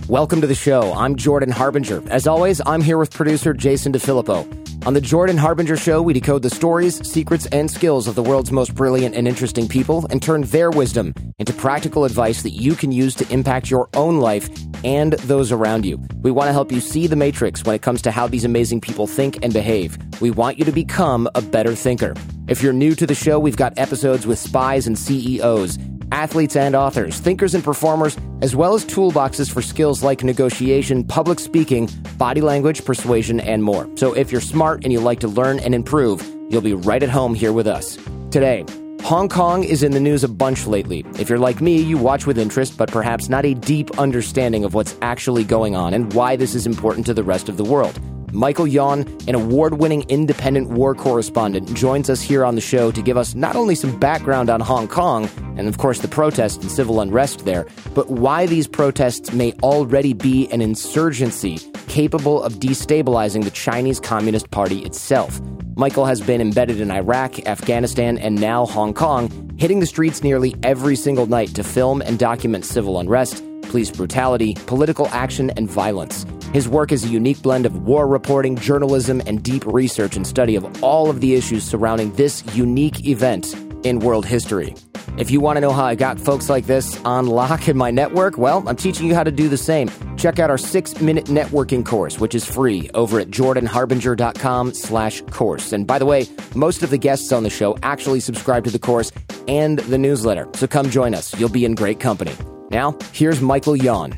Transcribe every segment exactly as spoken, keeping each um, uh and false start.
Welcome to the show. I'm Jordan Harbinger. As always, I'm here with producer Jason DeFilippo. On the Jordan Harbinger Show, we decode the stories, secrets, and skills of the world's most brilliant and interesting people and turn their wisdom into practical advice that you can use to impact your own life and those around you. We want to help you see the matrix when it comes to how these amazing people think and behave. We want you to become a better thinker. If you're new to the show, we've got episodes with spies and C E Os, athletes and authors, thinkers and performers, as well as toolboxes for skills like negotiation, public speaking, body language, persuasion, and more. So if you're smart and you like to learn and improve, you'll be right at home here with us. Today, Hong Kong is in the news a bunch lately. If you're like me, you watch with interest, but perhaps not a deep understanding of what's actually going on and why this is important to the rest of the world. Michael Yon, an award-winning independent war correspondent, joins us here on the show to give us not only some background on Hong Kong, and of course the protests and civil unrest there, but why these protests may already be an insurgency capable of destabilizing the Chinese Communist Party itself. Michael has been embedded in Iraq, Afghanistan, and now Hong Kong, hitting the streets nearly every single night to film and document civil unrest, police brutality, political action, and violence. His work is a unique blend of war reporting, journalism, and deep research and study of all of the issues surrounding this unique event in world history. If you want to know how I got folks like this on lock in my network, well, I'm teaching you how to do the same. Check out our six-minute networking course, which is free, over at jordanharbinger.com slash course. And by the way, most of the guests on the show actually subscribe to the course and the newsletter, so come join us. You'll be in great company. Now, here's Michael Yon.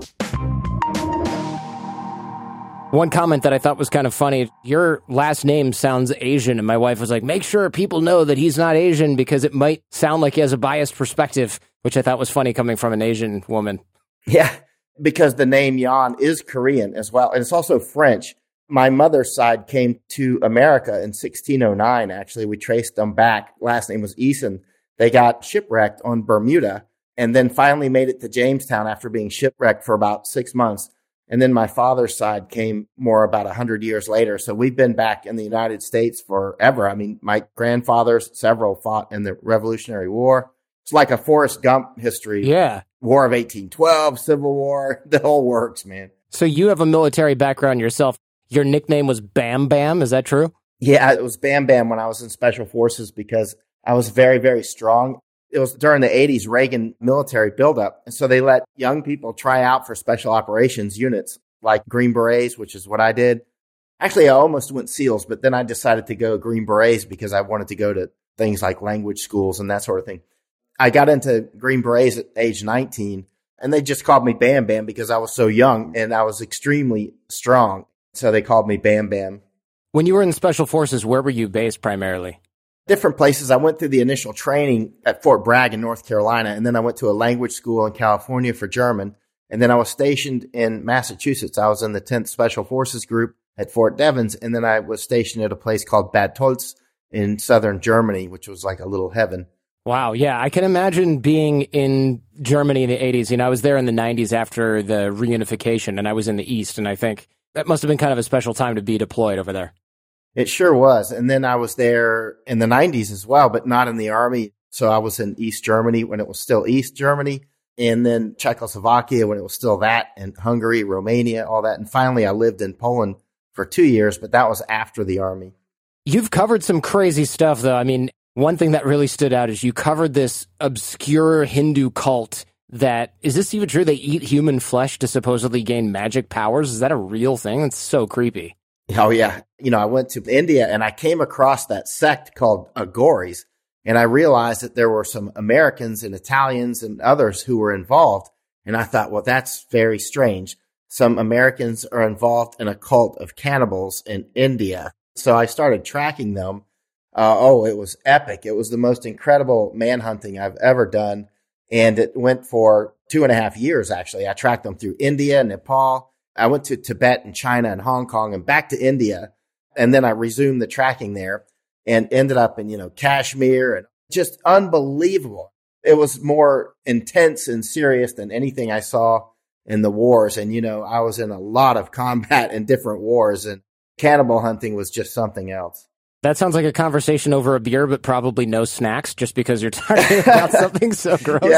One comment that I thought was kind of funny, your last name sounds Asian, and my wife was like, make sure people know that he's not Asian because it might sound like he has a biased perspective, which I thought was funny coming from an Asian woman. Yeah, because the name Yon is Korean as well, and it's also French. My mother's side came to America in sixteen oh nine, actually. We traced them back. Last name was Eason. They got shipwrecked on Bermuda and then finally made it to Jamestown after being shipwrecked for about six months. And then my father's side came more about one hundred years later. So we've been back in the United States forever. I mean, my grandfathers, several fought in the Revolutionary War. It's like a Forrest Gump history. Yeah. War of eighteen twelve, Civil War, the whole works, man. So you have a military background yourself. Your nickname was Bam Bam, is that true? Yeah, it was Bam Bam when I was in Special Forces because I was very, very strong. It was during the eighties Reagan military buildup. And so they let young people try out for special operations units like Green Berets, which is what I did. Actually, I almost went SEALs, but then I decided to go Green Berets because I wanted to go to things like language schools and that sort of thing. I got into Green Berets at age nineteen, and they just called me Bam Bam because I was so young and I was extremely strong. So they called me Bam Bam. When you were in Special Forces, where were you based primarily? Different places. I went through the initial training at Fort Bragg in North Carolina, and then I went to a language school in California for German, and then I was stationed in Massachusetts. I was in the tenth Special Forces Group at Fort Devens, and then I was stationed at a place called Bad Tölz in southern Germany, which was like a little heaven. Wow, yeah, I can imagine being in Germany in the eighties. You know, I was there in the nineties after the reunification, and I was in the East, and I think that must have been kind of a special time to be deployed over there. It sure was. And then I was there in the nineties as well, but not in the Army. So I was in East Germany when it was still East Germany, and then Czechoslovakia when it was still that, and Hungary, Romania, all that. And finally, I lived in Poland for two years, but that was after the Army. You've covered some crazy stuff, though. I mean, one thing that really stood out is you covered this obscure Hindu cult that, is this even true? They eat human flesh to supposedly gain magic powers? Is that a real thing? That's so creepy. Oh, yeah. You know, I went to India and I came across that sect called Aghoris, and I realized that there were some Americans and Italians and others who were involved. And I thought, well, that's very strange. Some Americans are involved in a cult of cannibals in India. So I started tracking them. Uh, oh, it was epic. It was the most incredible manhunting I've ever done. And it went for two and a half years, actually. I tracked them through India, Nepal. I went to Tibet and China and Hong Kong and back to India. And then I resumed the tracking there and ended up in, you know, Kashmir, and just unbelievable. It was more intense and serious than anything I saw in the wars. And, you know, I was in a lot of combat in different wars, and cannibal hunting was just something else. That sounds like a conversation over a beer, but probably no snacks, just because you're talking about something so gross. Yeah.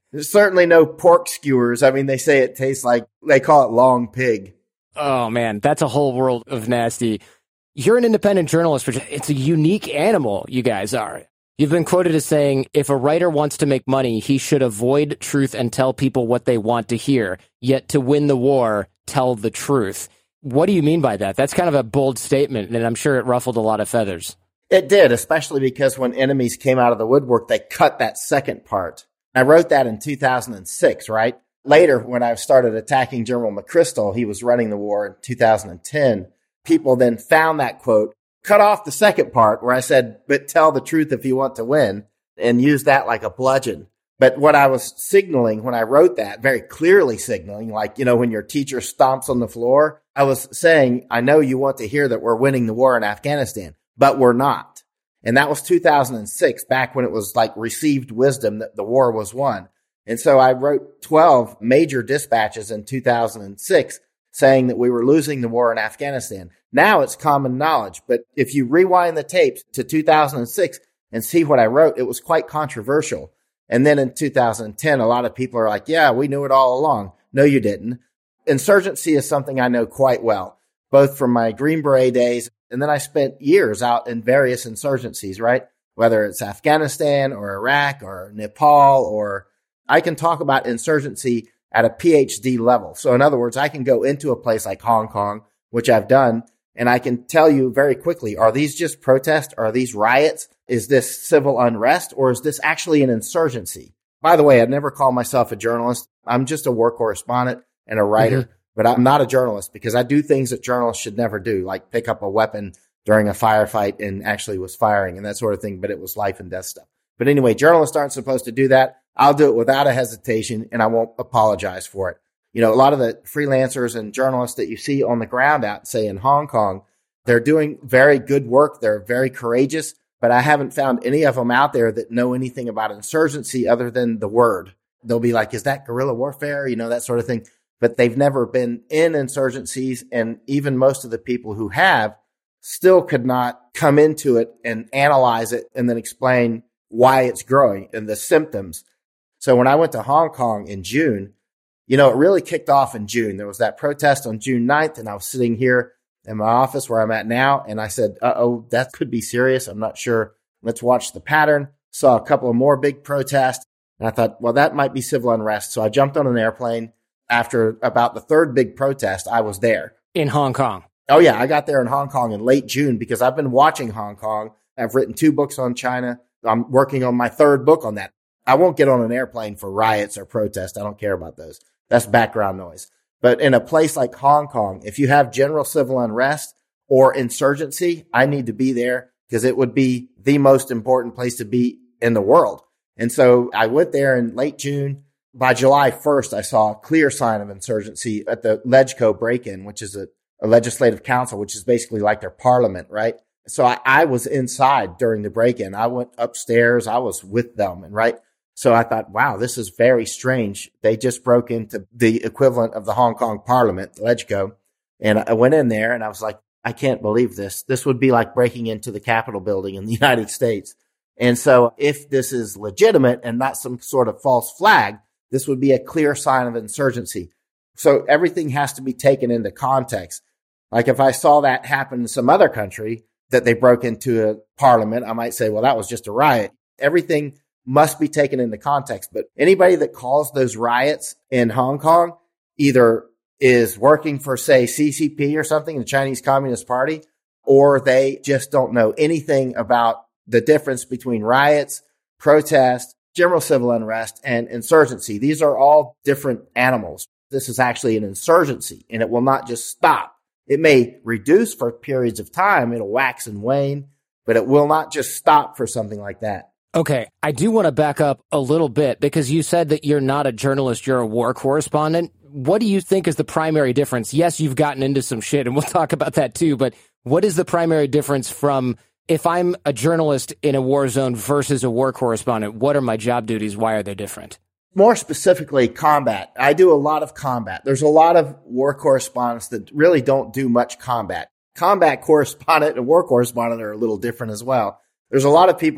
There's certainly no pork skewers. I mean, they say it tastes like, they call it long pig. Oh, man, that's a whole world of nasty. You're an independent journalist, which it's a unique animal, you guys are. You've been quoted as saying, if a writer wants to make money, he should avoid truth and tell people what they want to hear. Yet to win the war, tell the truth. What do you mean by that? That's kind of a bold statement, and I'm sure it ruffled a lot of feathers. It did, especially because when enemies came out of the woodwork, they cut that second part. I wrote that in two thousand six, right? Later, when I started attacking General McChrystal, he was running the war in two thousand ten. People then found that quote, cut off the second part where I said, but tell the truth if you want to win, and use that like a bludgeon. But what I was signaling when I wrote that, very clearly signaling, like, you know, when your teacher stomps on the floor, I was saying, I know you want to hear that we're winning the war in Afghanistan, but we're not. And that was two thousand six, back when it was like received wisdom that the war was won. And so I wrote twelve major dispatches in two thousand six saying that we were losing the war in Afghanistan. Now it's common knowledge, but if you rewind the tapes to two thousand six and see what I wrote, it was quite controversial. And then in two thousand ten, a lot of people are like, yeah, we knew it all along. No, you didn't. Insurgency is something I know quite well, both from my Green Beret days, and then I spent years out in various insurgencies, right? Whether it's Afghanistan or Iraq or Nepal, or I can talk about insurgency at a P H D level. So in other words, I can go into a place like Hong Kong, which I've done, and I can tell you very quickly, are these just protests? Are these riots? Is this civil unrest? Or is this actually an insurgency? By the way, I'd never call myself a journalist. I'm just a war correspondent and a writer, mm-hmm. but I'm not a journalist because I do things that journalists should never do, like pick up a weapon during a firefight and actually was firing and that sort of thing, but it was life and death stuff. But anyway, journalists aren't supposed to do that. I'll do it without a hesitation, and I won't apologize for it. You know, a lot of the freelancers and journalists that you see on the ground out, say in Hong Kong, they're doing very good work. They're very courageous, but I haven't found any of them out there that know anything about insurgency other than the word. They'll be like, is that guerrilla warfare? You know, that sort of thing. But they've never been in insurgencies, and even most of the people who have still could not come into it and analyze it and then explain why it's growing and the symptoms. So when I went to Hong Kong in June, you know, it really kicked off in June. There was that protest on June ninth, and I was sitting here in my office where I'm at now, and I said, uh-oh, that could be serious. I'm not sure. Let's watch the pattern. Saw a couple of more big protests, and I thought, well, that might be civil unrest. So I jumped on an airplane. After about the third big protest, I was there. In Hong Kong? Oh, yeah. I got there in Hong Kong in late June because I've been watching Hong Kong. I've written two books on China. I'm working on my third book on that. I won't get on an airplane for riots or protests. I don't care about those. That's background noise. But in a place like Hong Kong, if you have general civil unrest or insurgency, I need to be there because it would be the most important place to be in the world. And so I went there in late June. By July first, I saw a clear sign of insurgency at the LegCo break-in, which is a, a legislative council, which is basically like their parliament, right? So I, I was inside during the break-in. I went upstairs. I was with them, and right? So I thought, wow, this is very strange. They just broke into the equivalent of the Hong Kong parliament, LegCo. And I went in there and I was like, I can't believe this. This would be like breaking into the Capitol building in the United States. And so if this is legitimate and not some sort of false flag, this would be a clear sign of insurgency. So everything has to be taken into context. Like if I saw that happen in some other country, that they broke into a parliament, I might say, well, that was just a riot. Everything must be taken into context. But anybody that calls those riots in Hong Kong either is working for, say, C C P or something, the Chinese Communist Party, or they just don't know anything about the difference between riots, protests, general civil unrest, and insurgency. These are all different animals. This is actually an insurgency, and it will not just stop. It may reduce for periods of time. It'll wax and wane, but it will not just stop for something like that. Okay, I do want to back up a little bit because you said that you're not a journalist, you're a war correspondent. What do you think is the primary difference? Yes, you've gotten into some shit, and we'll talk about that too, but what is the primary difference from if I'm a journalist in a war zone versus a war correspondent? What are my job duties? Why are they different? More specifically, combat. I do a lot of combat. There's a lot of war correspondents that really don't do much combat. Combat correspondent and war correspondent are a little different as well. There's a lot of people that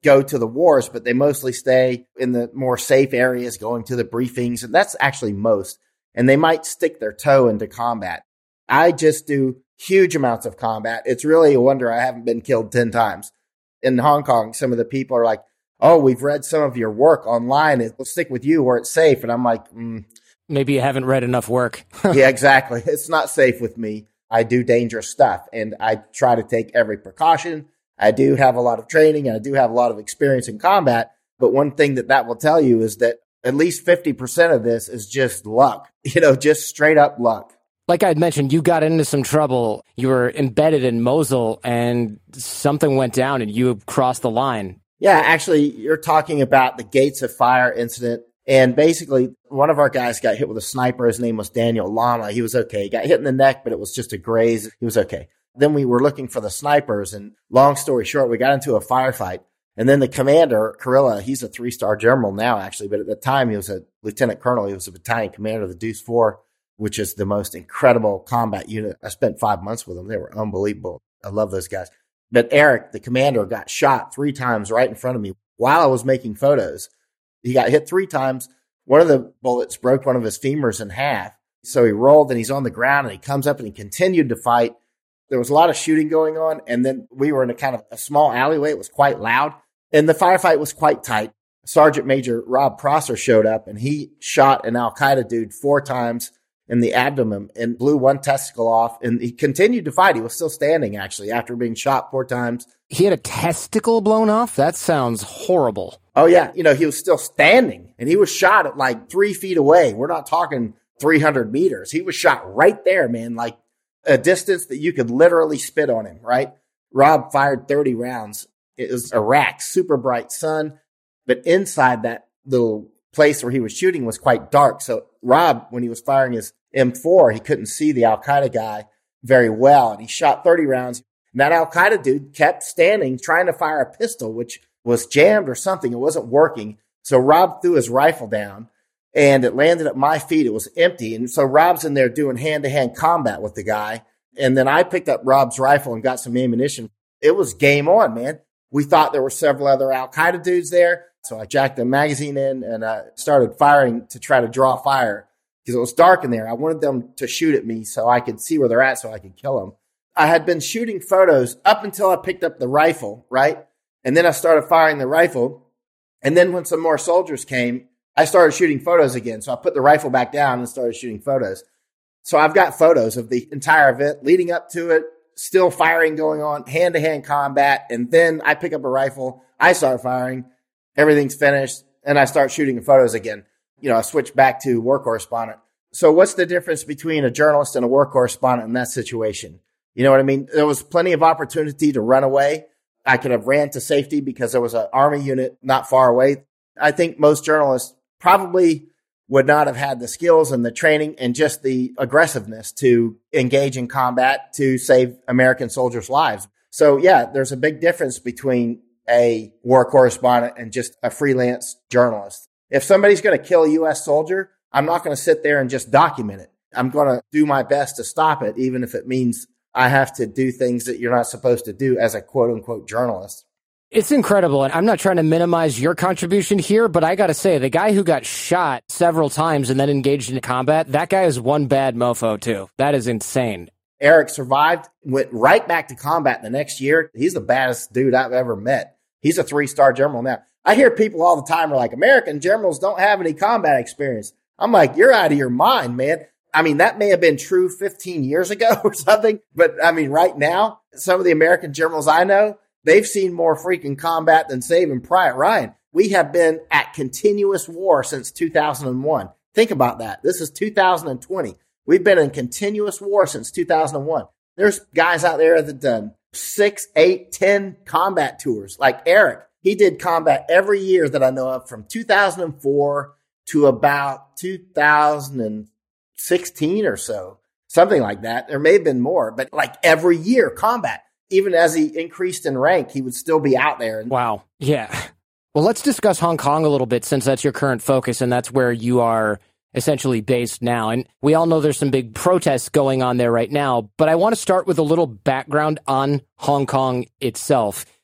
go to the wars, but they mostly stay in the more safe areas, going to the briefings. And that's actually most. And they might stick their toe into combat. I just do huge amounts of combat. It's really a wonder I haven't been killed ten times. In Hong Kong, some of the people are like, oh, we've read some of your work online. It will stick with you where it's safe. And I'm like, mm. Maybe you haven't read enough work. Yeah, exactly. It's not safe with me. I do dangerous stuff and I try to take every precaution. I do have a lot of training and I do have a lot of experience in combat. But one thing that that will tell you is that at least fifty percent of this is just luck, you know, just straight up luck. Like I had mentioned, you got into some trouble. You were embedded in Mosul and something went down and you crossed the line. Yeah, actually, you're talking about the Gates of Fire incident. And basically, one of our guys got hit with a sniper. His name was Daniel Lama. He was okay. He got hit in the neck, but it was just a graze. He was okay. Then we were looking for the snipers. And long story short, we got into a firefight. And then the commander, Kurilla, he's a three-star general now, actually. But at the time, he was a lieutenant colonel. He was a battalion commander of the Deuce Four, which is the most incredible combat unit. I spent five months with them. They were unbelievable. I love those guys. But Eric, the commander, got shot three times right in front of me while I was making photos. He got hit three times. One of the bullets broke one of his femurs in half. So he rolled and he's on the ground and he comes up and he continued to fight. There was a lot of shooting going on. And then we were in a kind of a small alleyway. It was quite loud and the firefight was quite tight. Sergeant Major Rob Prosser showed up and he shot an Al-Qaeda dude four times in the abdomen and blew one testicle off. And he continued to fight. He was still standing, actually, after being shot four times. He had a testicle blown off? That sounds horrible. Oh, yeah. You know, he was still standing and he was shot at like three feet away. We're not talking three hundred meters. He was shot right there, man, like a distance that you could literally spit on him, right? Rob fired thirty rounds. It was Iraq, super bright sun. But inside that little place where he was shooting was quite dark. So Rob, when he was firing his M four, he couldn't see the Al-Qaeda guy very well. And he shot thirty rounds. And that Al-Qaeda dude kept standing, trying to fire a pistol, which was jammed or something. It wasn't working. So Rob threw his rifle down and it landed at my feet. It was empty. And so Rob's in there doing hand-to-hand combat with the guy. And then I picked up Rob's rifle and got some ammunition. It was game on, man. We thought there were several other Al-Qaeda dudes there. So I jacked the magazine in and I started firing to try to draw fire because it was dark in there. I wanted them to shoot at me so I could see where they're at so I could kill them. I had been shooting photos up until I picked up the rifle, right? And then I started firing the rifle. And then when some more soldiers came, I started shooting photos again. So I put the rifle back down and started shooting photos. So I've got photos of the entire event leading up to it, still firing going on, hand-to-hand combat. And then I pick up a rifle. I start firing. Everything's finished. And I start shooting photos again. You know, I switch back to war correspondent. So what's the difference between a journalist and a war correspondent in that situation? You know what I mean? There was plenty of opportunity to run away. I could have ran to safety because there was an army unit not far away. I think most journalists probably would not have had the skills and the training and just the aggressiveness to engage in combat to save American soldiers' lives. So yeah, there's a big difference between a war correspondent and just a freelance journalist. If somebody's going to kill a U S soldier, I'm not going to sit there and just document it. I'm going to do my best to stop it, even if it means I have to do things that you're not supposed to do as a quote unquote journalist. It's incredible. And I'm not trying to minimize your contribution here, but I got to say, the guy who got shot several times and then engaged in combat, that guy is one bad mofo too. That is insane. Eric survived, went right back to combat the next year. He's the baddest dude I've ever met. He's a three-star general now. I hear people all the time are like, American generals don't have any combat experience. I'm like, you're out of your mind, man. I mean, that may have been true fifteen years ago or something. But I mean, right now, some of the American generals I know, they've seen more freaking combat than Saving Private Ryan. We have been at continuous war since two thousand one. Think about that. This is two thousand twenty. We've been in continuous war since two thousand one. There's guys out there that have done six, eight, ten combat tours. Like Eric, he did combat every year that I know of from two thousand four to about two thousand sixteen or so, something like that. There may have been more, but like every year combat, even as he increased in rank, he would still be out there. Wow. Yeah. Well, let's discuss Hong Kong a little bit since that's your current focus and that's where you are essentially based now. And we all know there's some big protests going on there right now, but I want to start with a little background on Hong Kong itself.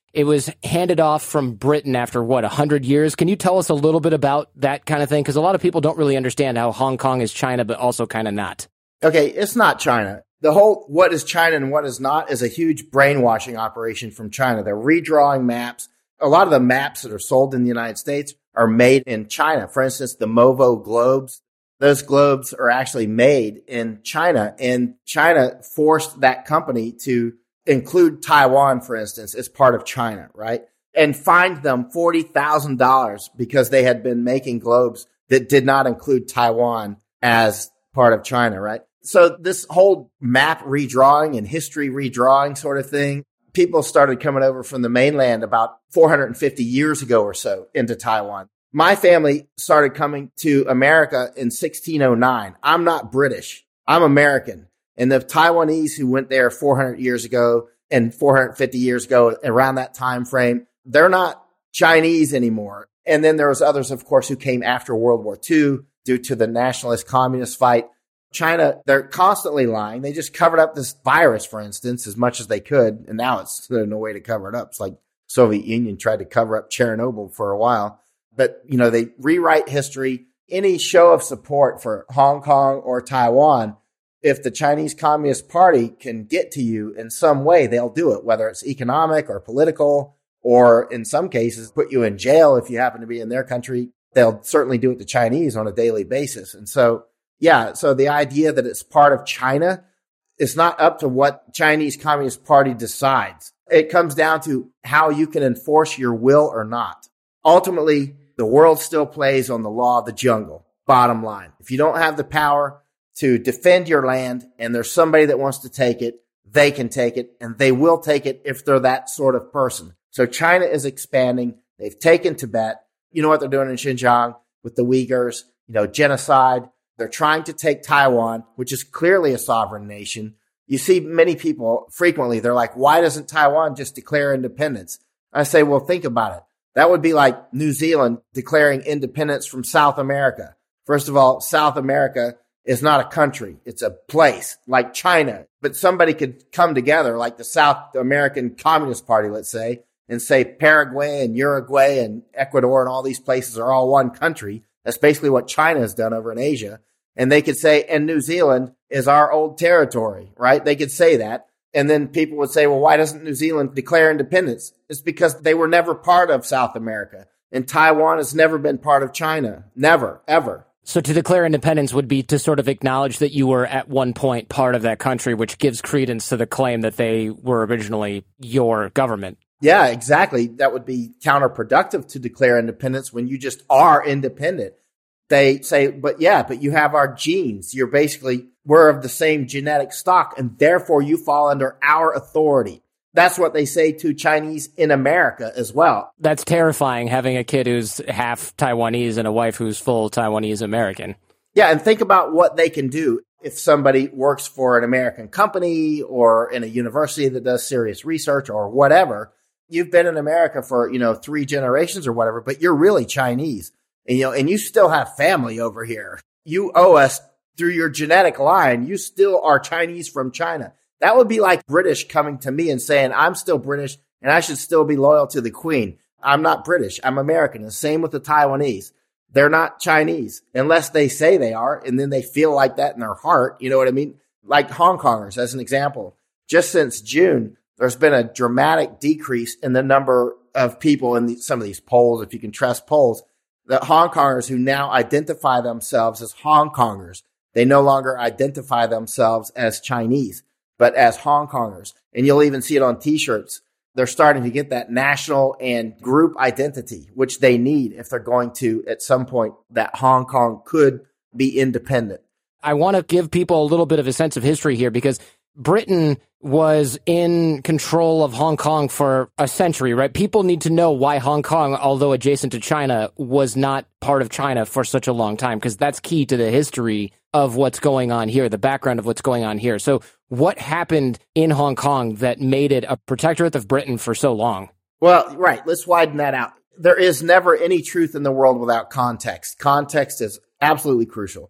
It was handed off from Britain after, what, one hundred years? Can you tell us a little bit about that kind of thing? Because a lot of people don't really understand how Hong Kong is China, but also kind of not. Okay, it's not China. The whole what is China and what is not is a huge brainwashing operation from China. They're redrawing maps. A lot of the maps that are sold in the United States are made in China. For instance, the MOVO globes, those globes are actually made in China, and China forced that company to include Taiwan, for instance, as part of China, right? And fined them forty thousand dollars because they had been making globes that did not include Taiwan as part of China, right? So this whole map redrawing and history redrawing sort of thing, people started coming over from the mainland about four hundred fifty years ago or so into Taiwan. My family started coming to America in sixteen oh nine. I'm not British. I'm American. And the Taiwanese who went there four hundred years ago and four hundred fifty years ago, around that time frame, they're not Chinese anymore. And then there was others, of course, who came after World War Two due to the nationalist communist fight. China, they're constantly lying. They just covered up this virus, for instance, as much as they could. And now it's there's no way to cover it up. It's like Soviet Union tried to cover up Chernobyl for a while. But, you know, they rewrite history. Any show of support for Hong Kong or Taiwan, if the Chinese Communist Party can get to you in some way, they'll do it, whether it's economic or political, or in some cases, put you in jail if you happen to be in their country. They'll certainly do it to Chinese on a daily basis. And so, yeah, so the idea that it's part of China is not up to what Chinese Communist Party decides. It comes down to how you can enforce your will or not. Ultimately, the world still plays on the law of the jungle, bottom line. If you don't have the power to defend your land and there's somebody that wants to take it, they can take it, and they will take it if they're that sort of person. So China is expanding. They've taken Tibet. You know what they're doing in Xinjiang with the Uyghurs, you know, genocide. They're trying to take Taiwan, which is clearly a sovereign nation. You see many people frequently, they're like, why doesn't Taiwan just declare independence? I say, well, think about it. That would be like New Zealand declaring independence from South America. First of all, South America is not a country. It's a place like China. But somebody could come together like the South American Communist Party, let's say, and say Paraguay and Uruguay and Ecuador and all these places are all one country. That's basically what China has done over in Asia. And they could say, and New Zealand is our old territory, right? They could say that. And then people would say, well, why doesn't New Zealand declare independence? It's because they were never part of South America. And Taiwan has never been part of China. Never, ever. So to declare independence would be to sort of acknowledge that you were at one point part of that country, which gives credence to the claim that they were originally your government. Yeah, exactly. That would be counterproductive to declare independence when you just are independent. They say, but yeah, but you have our genes. You're basically, we're of the same genetic stock, and therefore you fall under our authority. That's what they say to Chinese in America as well. That's terrifying, having a kid who's half Taiwanese and a wife who's full Taiwanese American. Yeah, and think about what they can do if somebody works for an American company or in a university that does serious research or whatever. You've been in America for, you know, three generations or whatever, but you're really Chinese. And, you know, and you still have family over here. You owe us through your genetic line. You still are Chinese from China. That would be like British coming to me and saying, I'm still British and I should still be loyal to the Queen. I'm not British. I'm American. The same with the Taiwanese. They're not Chinese unless they say they are. And then they feel like that in their heart. You know what I mean? Like Hong Kongers, as an example. Just since June, there's been a dramatic decrease in the number of people in the, some of these polls, if you can trust polls, the Hong Kongers who now identify themselves as Hong Kongers. They no longer identify themselves as Chinese, but as Hong Kongers. And you'll even see it on T-shirts. They're starting to get that national and group identity, which they need if they're going to, at some point, that Hong Kong could be independent. I want to give people a little bit of a sense of history here because Britain was in control of Hong Kong for a century, right? People need to know why Hong Kong, although adjacent to China, was not part of China for such a long time, because that's key to the history of what's going on here, the background of what's going on here. So what happened in Hong Kong that made it a protectorate of Britain for so long? Well, right. Let's widen that out. There is never any truth in the world without context. Context is absolutely crucial.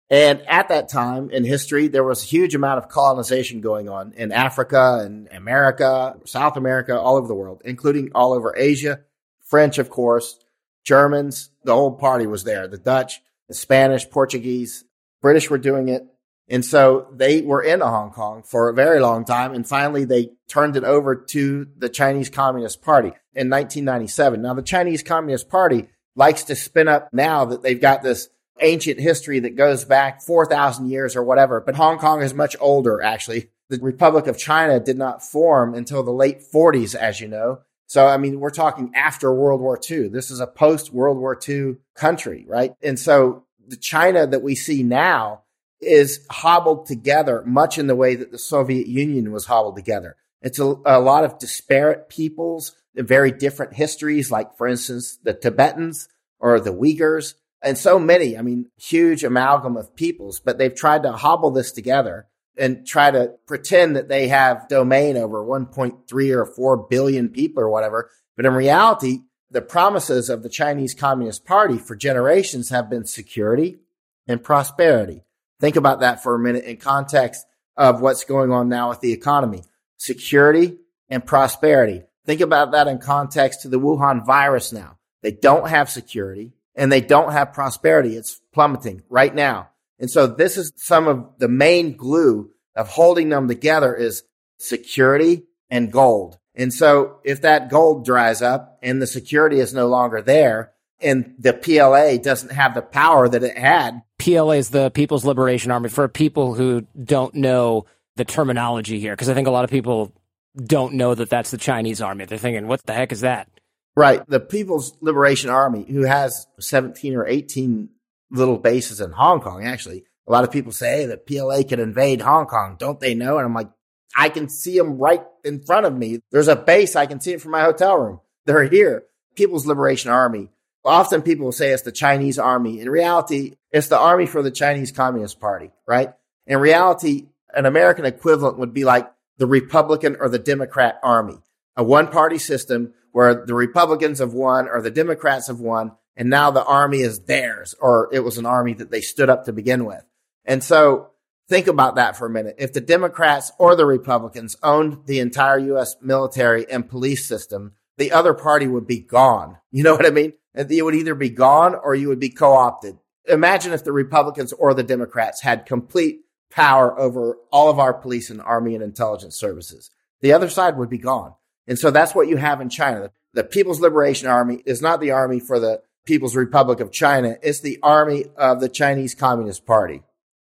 And at that time in history, there was a huge amount of colonization going on in Africa and America, South America, all over the world, including all over Asia, French, of course, Germans. The whole party was there. The Dutch, the Spanish, Portuguese, British were doing it. And so they were in Hong Kong for a very long time. And finally, they turned it over to the Chinese Communist Party in nineteen ninety-seven. Now, the Chinese Communist Party likes to spin up now that they've got this ancient history that goes back four thousand years or whatever. But Hong Kong is much older, actually. The Republic of China did not form until the late forties, as you know. So, I mean, we're talking after World War Two. This is a post-World War Two country, right? And so the China that we see now is hobbled together much in the way that the Soviet Union was hobbled together. It's a, a lot of disparate peoples, very different histories, like, for instance, the Tibetans or the Uyghurs, and so many, I mean, huge amalgam of peoples, but they've tried to hobble this together and try to pretend that they have domain over one point three or four billion people or whatever. But in reality, the promises of the Chinese Communist Party for generations have been security and prosperity. Think about that for a minute in context of what's going on now with the economy. Security and prosperity. Think about that in context to the Wuhan virus now. They don't have security and they don't have prosperity. It's plummeting right now. And so this is some of the main glue of holding them together is security and gold. And so if that gold dries up and the security is no longer there and the P L A doesn't have the power that it had. P L A is the People's Liberation Army, for people who don't know the terminology here, because I think a lot of people don't know that that's the Chinese army. They're thinking, what the heck is that? Right. The People's Liberation Army, who has seventeen or eighteen little bases in Hong Kong, actually. A lot of people say, hey, the P L A can invade Hong Kong. Don't they know? And I'm like, I can see them right in front of me. There's a base. I can see it from my hotel room. They're here. People's Liberation Army. Often people will say it's the Chinese army. In reality, it's the army for the Chinese Communist Party, right? In reality, an American equivalent would be like the Republican or the Democrat army, a one-party system where the Republicans have won or the Democrats have won, and now the army is theirs, or it was an army that they stood up to begin with. And so think about that for a minute. If the Democrats or the Republicans owned the entire U S military and police system, the other party would be gone. You know what I mean? You would either be gone or you would be co-opted. Imagine if the Republicans or the Democrats had complete power over all of our police and army and intelligence services. The other side would be gone. And so that's what you have in China. The People's Liberation Army is not the army for the People's Republic of China. It's the army of the Chinese Communist Party.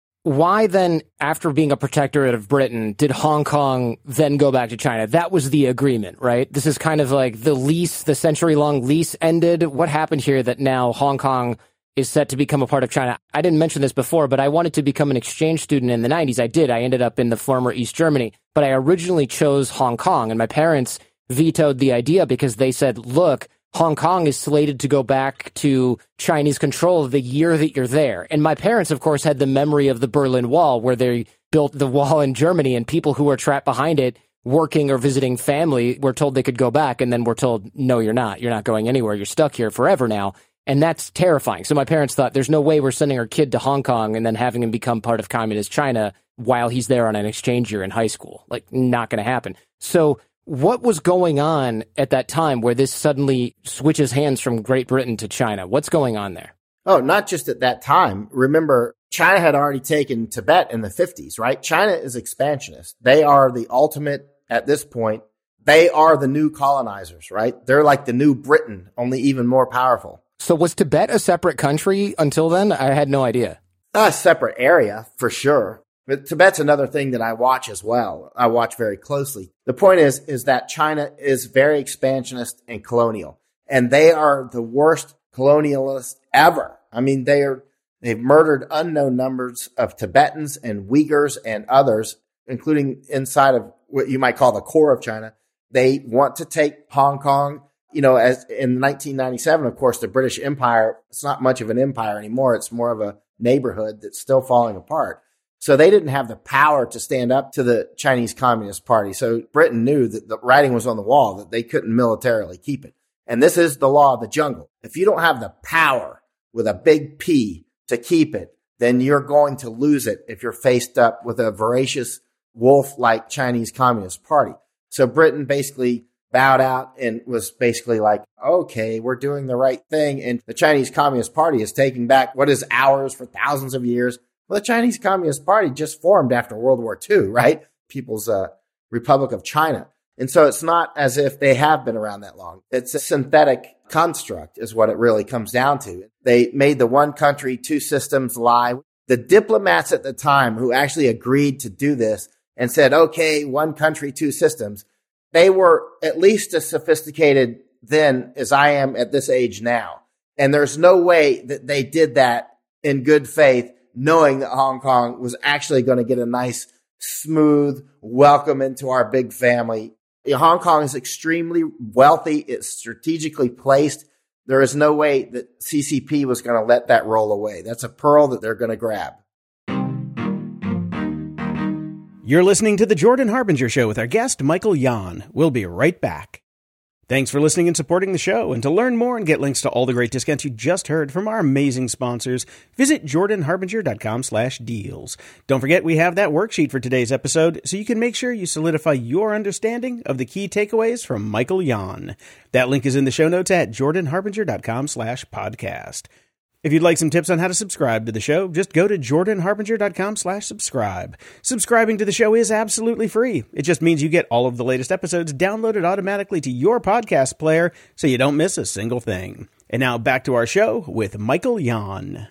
Why then, after being a protectorate of Britain, did Hong Kong then go back to China? That was the agreement, right? This is kind of like the lease, the century-long lease ended. What happened here that now Hong Kong is set to become a part of China? I didn't mention this before, but I wanted to become an exchange student in the nineties. I did. I ended up in the former East Germany, but I originally chose Hong Kong, and my parents vetoed the idea because they said, look, Hong Kong is slated to go back to Chinese control the year that you're there. And my parents, of course, had the memory of the Berlin Wall, where they built the wall in Germany, and people who were trapped behind it, working or visiting family, were told they could go back, and then were told, no, you're not. You're not going anywhere. You're stuck here forever now. And that's terrifying. So my parents thought, there's no way we're sending our kid to Hong Kong and then having him become part of communist China while he's there on an exchange year in high school. Like, not going to happen. So what was going on at that time where this suddenly switches hands from Great Britain to China? What's going on there? Oh, not just at that time. Remember, China had already taken Tibet in the fifties, right? China is expansionist. They are the ultimate, at this point, they are the new colonizers, right? They're like the new Britain, only even more powerful. So was Tibet a separate country until then? I had no idea. A separate area, for sure. But Tibet's another thing that I watch as well. I watch very closely. The point is, is that China is very expansionist and colonial, and they are the worst colonialists ever. I mean, they are, they've murdered unknown numbers of Tibetans and Uyghurs and others, including inside of what you might call the core of China. They want to take Hong Kong. You know, as in nineteen ninety-seven, of course, the British Empire, it's not much of an empire anymore. It's more of a neighborhood that's still falling apart. So they didn't have the power to stand up to the Chinese Communist Party. So Britain knew that the writing was on the wall, that they couldn't militarily keep it. And this is the law of the jungle. If you don't have the power with a big P to keep it, then you're going to lose it if you're faced up with a voracious wolf-like Chinese Communist Party. So Britain basically bowed out and was basically like, okay, we're doing the right thing. And the Chinese Communist Party is taking back what is ours for thousands of years. Well, the Chinese Communist Party just formed after World War Two, right? People's uh, Republic of China. And so it's not as if they have been around that long. It's a synthetic construct is what it really comes down to. They made the one country, two systems lie. The diplomats at the time who actually agreed to do this and said, okay, one country, two systems, they were at least as sophisticated then as I am at this age now. And there's no way that they did that in good faith, knowing that Hong Kong was actually going to get a nice, smooth welcome into our big family. Hong Kong is extremely wealthy. It's strategically placed. There is no way that C C P was going to let that roll away. That's a pearl that they're going to grab. You're listening to The Jordan Harbinger Show with our guest, Michael Yon. We'll be right back. Thanks for listening and supporting the show. And to learn more and get links to all the great discounts you just heard from our amazing sponsors, visit jordanharbinger.com slash deals. Don't forget, we have that worksheet for today's episode, so you can make sure you solidify your understanding of the key takeaways from Michael Yon. That link is in the show notes at jordanharbinger.com slash podcast. If you'd like some tips on how to subscribe to the show, just go to jordanharbinger.com slash subscribe. Subscribing to the show is absolutely free. It just means you get all of the latest episodes downloaded automatically to your podcast player so you don't miss a single thing. And now back to our show with Michael Yon.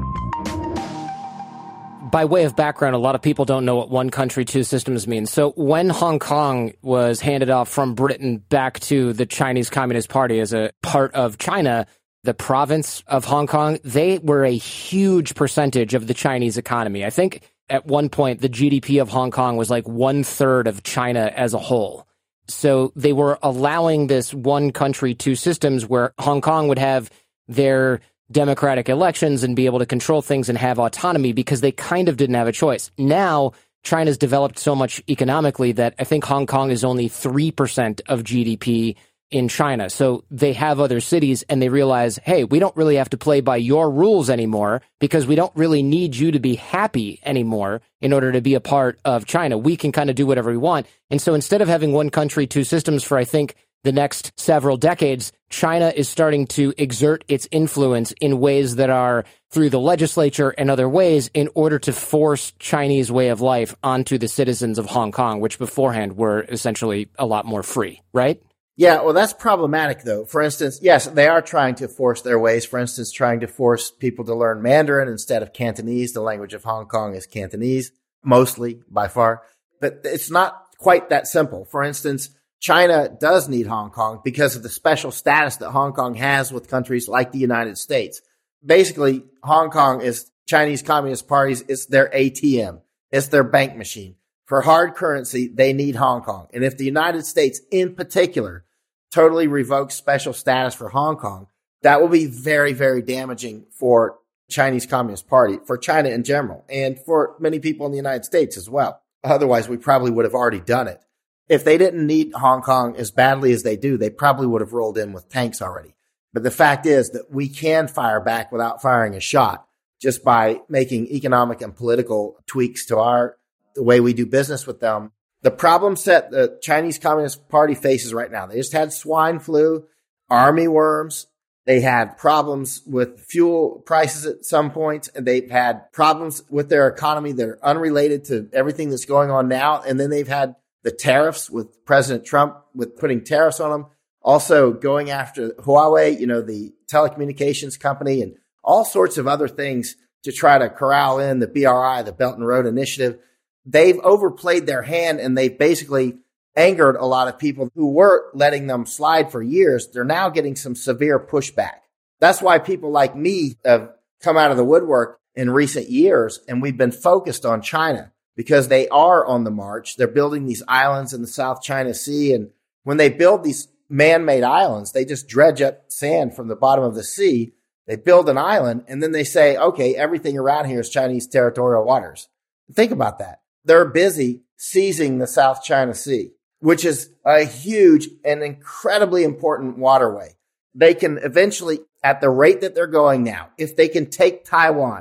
By way of background, a lot of people don't know what one country, two systems means. So when Hong Kong was handed off from Britain back to the Chinese Communist Party as a part of China, the province of Hong Kong, they were a huge percentage of the Chinese economy. I think at one point, the G D P of Hong Kong was like one third of China as a whole. So they were allowing this one country, two systems where Hong Kong would have their democratic elections and be able to control things and have autonomy because they kind of didn't have a choice. Now, China's developed so much economically that I think Hong Kong is only three percent of G D P in China. So they have other cities and they realize, hey, we don't really have to play by your rules anymore because we don't really need you to be happy anymore in order to be a part of China. We can kind of do whatever we want. And so instead of having one country, two systems for, I think, the next several decades, China is starting to exert its influence in ways that are through the legislature and other ways in order to force Chinese way of life onto the citizens of Hong Kong, which beforehand were essentially a lot more free, right? Yeah, well, that's problematic, though. For instance, yes, they are trying to force their ways. For instance, trying to force people to learn Mandarin instead of Cantonese. The language of Hong Kong is Cantonese, mostly, by far. But it's not quite that simple. For instance, China does need Hong Kong because of the special status that Hong Kong has with countries like the United States. Basically, Hong Kong is Chinese Communist Party's, it's their A T M. It's their bank machine. For hard currency, they need Hong Kong. And if the United States in particular totally revokes special status for Hong Kong, that will be very, very damaging for Chinese Communist Party, for China in general, and for many people in the United States as well. Otherwise, we probably would have already done it. If they didn't need Hong Kong as badly as they do, they probably would have rolled in with tanks already. But the fact is that we can fire back without firing a shot just by making economic and political tweaks to our the way we do business with them. The problem set the Chinese Communist Party faces right now, they just had swine flu, army worms. They had problems with fuel prices at some point, and they've had problems with their economy that are unrelated to everything that's going on now. And then they've had the tariffs with President Trump, with putting tariffs on them, also going after Huawei, you know, the telecommunications company, and all sorts of other things to try to corral in the B R I, the Belt and Road Initiative. They've overplayed their hand, and they've basically angered a lot of people who were letting them slide for years. They're now getting some severe pushback. That's why people like me have come out of the woodwork in recent years, and we've been focused on China because they are on the march. They're building these islands in the South China Sea, and when they build these man-made islands, they just dredge up sand from the bottom of the sea. They build an island, and then they say, okay, everything around here is Chinese territorial waters. Think about that. They're busy seizing the South China Sea, which is a huge and incredibly important waterway. They can eventually, at the rate that they're going now, if they can take Taiwan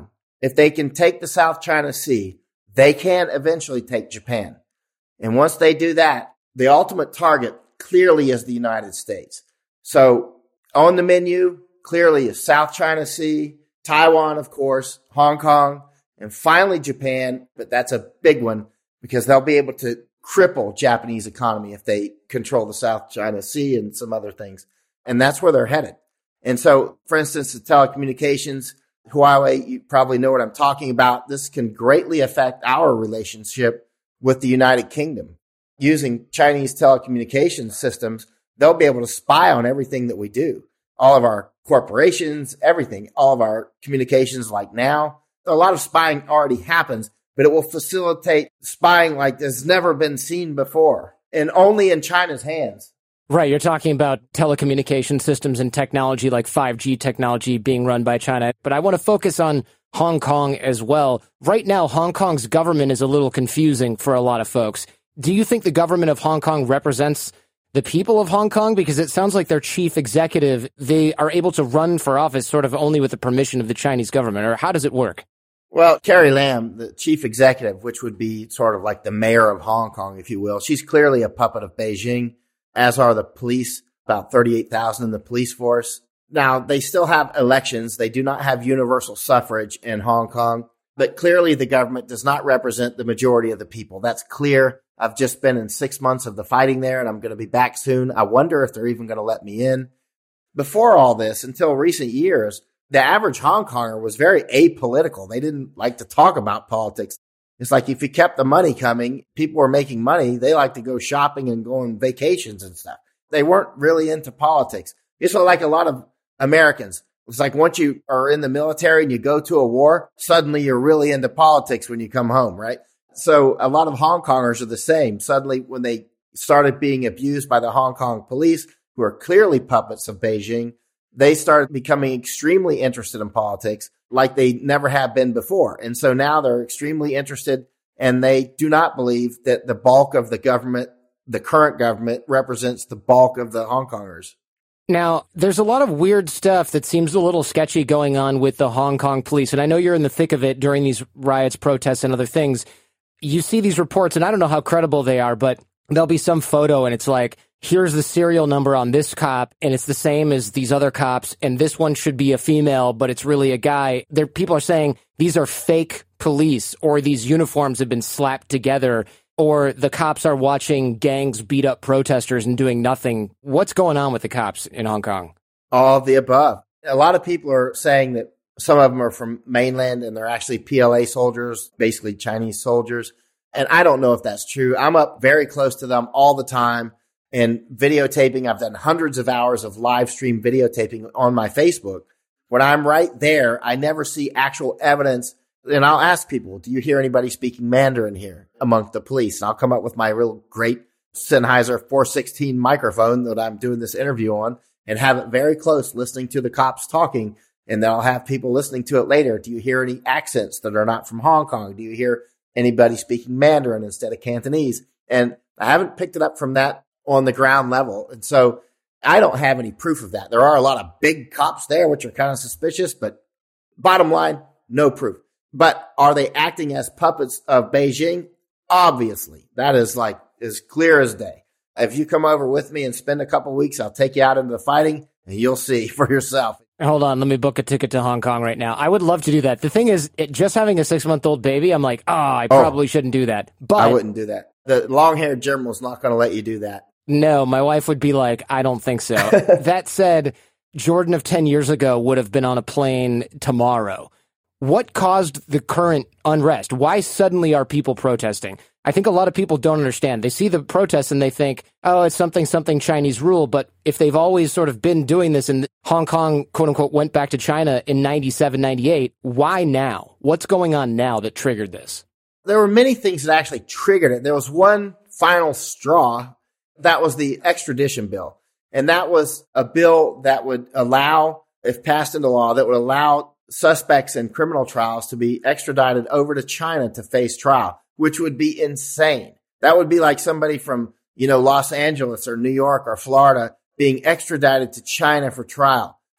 if they can take the South China Sea, they can eventually take Japan. And once they do that, the ultimate target clearly is the United States. So on the menu, clearly is South China Sea, Taiwan, of course, Hong Kong, and finally Japan. But that's a big one because they'll be able to cripple Japanese economy if they control the South China Sea and some other things. And that's where they're headed. And so, for instance, the telecommunications, Huawei, you probably know what I'm talking about. This can greatly affect our relationship with the United Kingdom. Using Chinese telecommunications systems, they'll be able to spy on everything that we do. All of our corporations, everything, all of our communications like now. A lot of spying already happens, but it will facilitate spying like has never been seen before and only in China's hands. Right. You're talking about telecommunication systems and technology like five G technology being run by China. But I want to focus on Hong Kong as well. Right now, Hong Kong's government is a little confusing for a lot of folks. Do you think the government of Hong Kong represents the people of Hong Kong? Because it sounds like their chief executive, they are able to run for office sort of only with the permission of the Chinese government. Or how does it work? Well, Carrie Lam, the chief executive, which would be sort of like the mayor of Hong Kong, if you will, she's clearly a puppet of Beijing, as are the police, about thirty-eight thousand in the police force. Now, they still have elections. They do not have universal suffrage in Hong Kong, but clearly the government does not represent the majority of the people. That's clear. I've just been in six months of the fighting there, and I'm going to be back soon. I wonder if they're even going to let me in. Before all this, until recent years, the average Hong Konger was very apolitical. They didn't like to talk about politics. It's like if you kept the money coming, people were making money. They like to go shopping and go on vacations and stuff. They weren't really into politics. It's like a lot of Americans. It's like once you are in the military and you go to a war, suddenly you're really into politics when you come home, right? So a lot of Hong Kongers are the same. Suddenly when they started being abused by the Hong Kong police, who are clearly puppets of Beijing, they started becoming extremely interested in politics like they never have been before. And so now they're extremely interested, and they do not believe that the bulk of the government, the current government, represents the bulk of the Hong Kongers. Now, there's a lot of weird stuff that seems a little sketchy going on with the Hong Kong police. And I know you're in the thick of it during these riots, protests, and other things. You see these reports, and I don't know how credible they are, but there'll be some photo, and it's like, here's the serial number on this cop, and it's the same as these other cops, and this one should be a female, but it's really a guy. There, people are saying these are fake police, or these uniforms have been slapped together, or the cops are watching gangs beat up protesters and doing nothing. What's going on with the cops in Hong Kong? All of the above. A lot of people are saying that some of them are from mainland, and they're actually P L A soldiers, basically Chinese soldiers. And I don't know if that's true. I'm up very close to them all the time. And videotaping, I've done hundreds of hours of live stream videotaping on my Facebook. When I'm right there, I never see actual evidence. And I'll ask people, do you hear anybody speaking Mandarin here among the police? And I'll come up with my real great Sennheiser four sixteen microphone that I'm doing this interview on and have it very close listening to the cops talking. And then I'll have people listening to it later. Do you hear any accents that are not from Hong Kong? Do you hear anybody speaking Mandarin instead of Cantonese? And I haven't picked it up from that on the ground level. And so I don't have any proof of that. There are a lot of big cops there, which are kind of suspicious, but bottom line, no proof. But are they acting as puppets of Beijing? Obviously. That is like as clear as day. If you come over with me and spend a couple weeks, I'll take you out into the fighting and you'll see for yourself. Hold on, let me book a ticket to Hong Kong right now. I would love to do that. The thing is, it, just having a six-month-old baby, I'm like, oh, I probably oh, shouldn't do that. But I wouldn't do that. The long-haired general's not going to let you do that. No, my wife would be like, I don't think so. That said, Jordan of ten years ago would have been on a plane tomorrow. What caused the current unrest? Why suddenly are people protesting? I think a lot of people don't understand. They see the protests and they think, oh, it's something, something Chinese rule. But if they've always sort of been doing this and Hong Kong, quote unquote, went back to China in ninety-seven, ninety-eight, why now? What's going on now that triggered this? There were many things that actually triggered it. There was one final straw. That was the extradition bill. And that was a bill that would allow, if passed into law, that would allow suspects in criminal trials to be extradited over to China to face trial, which would be insane. That would be like somebody from, you know, Los Angeles or New York or Florida being extradited to China for trial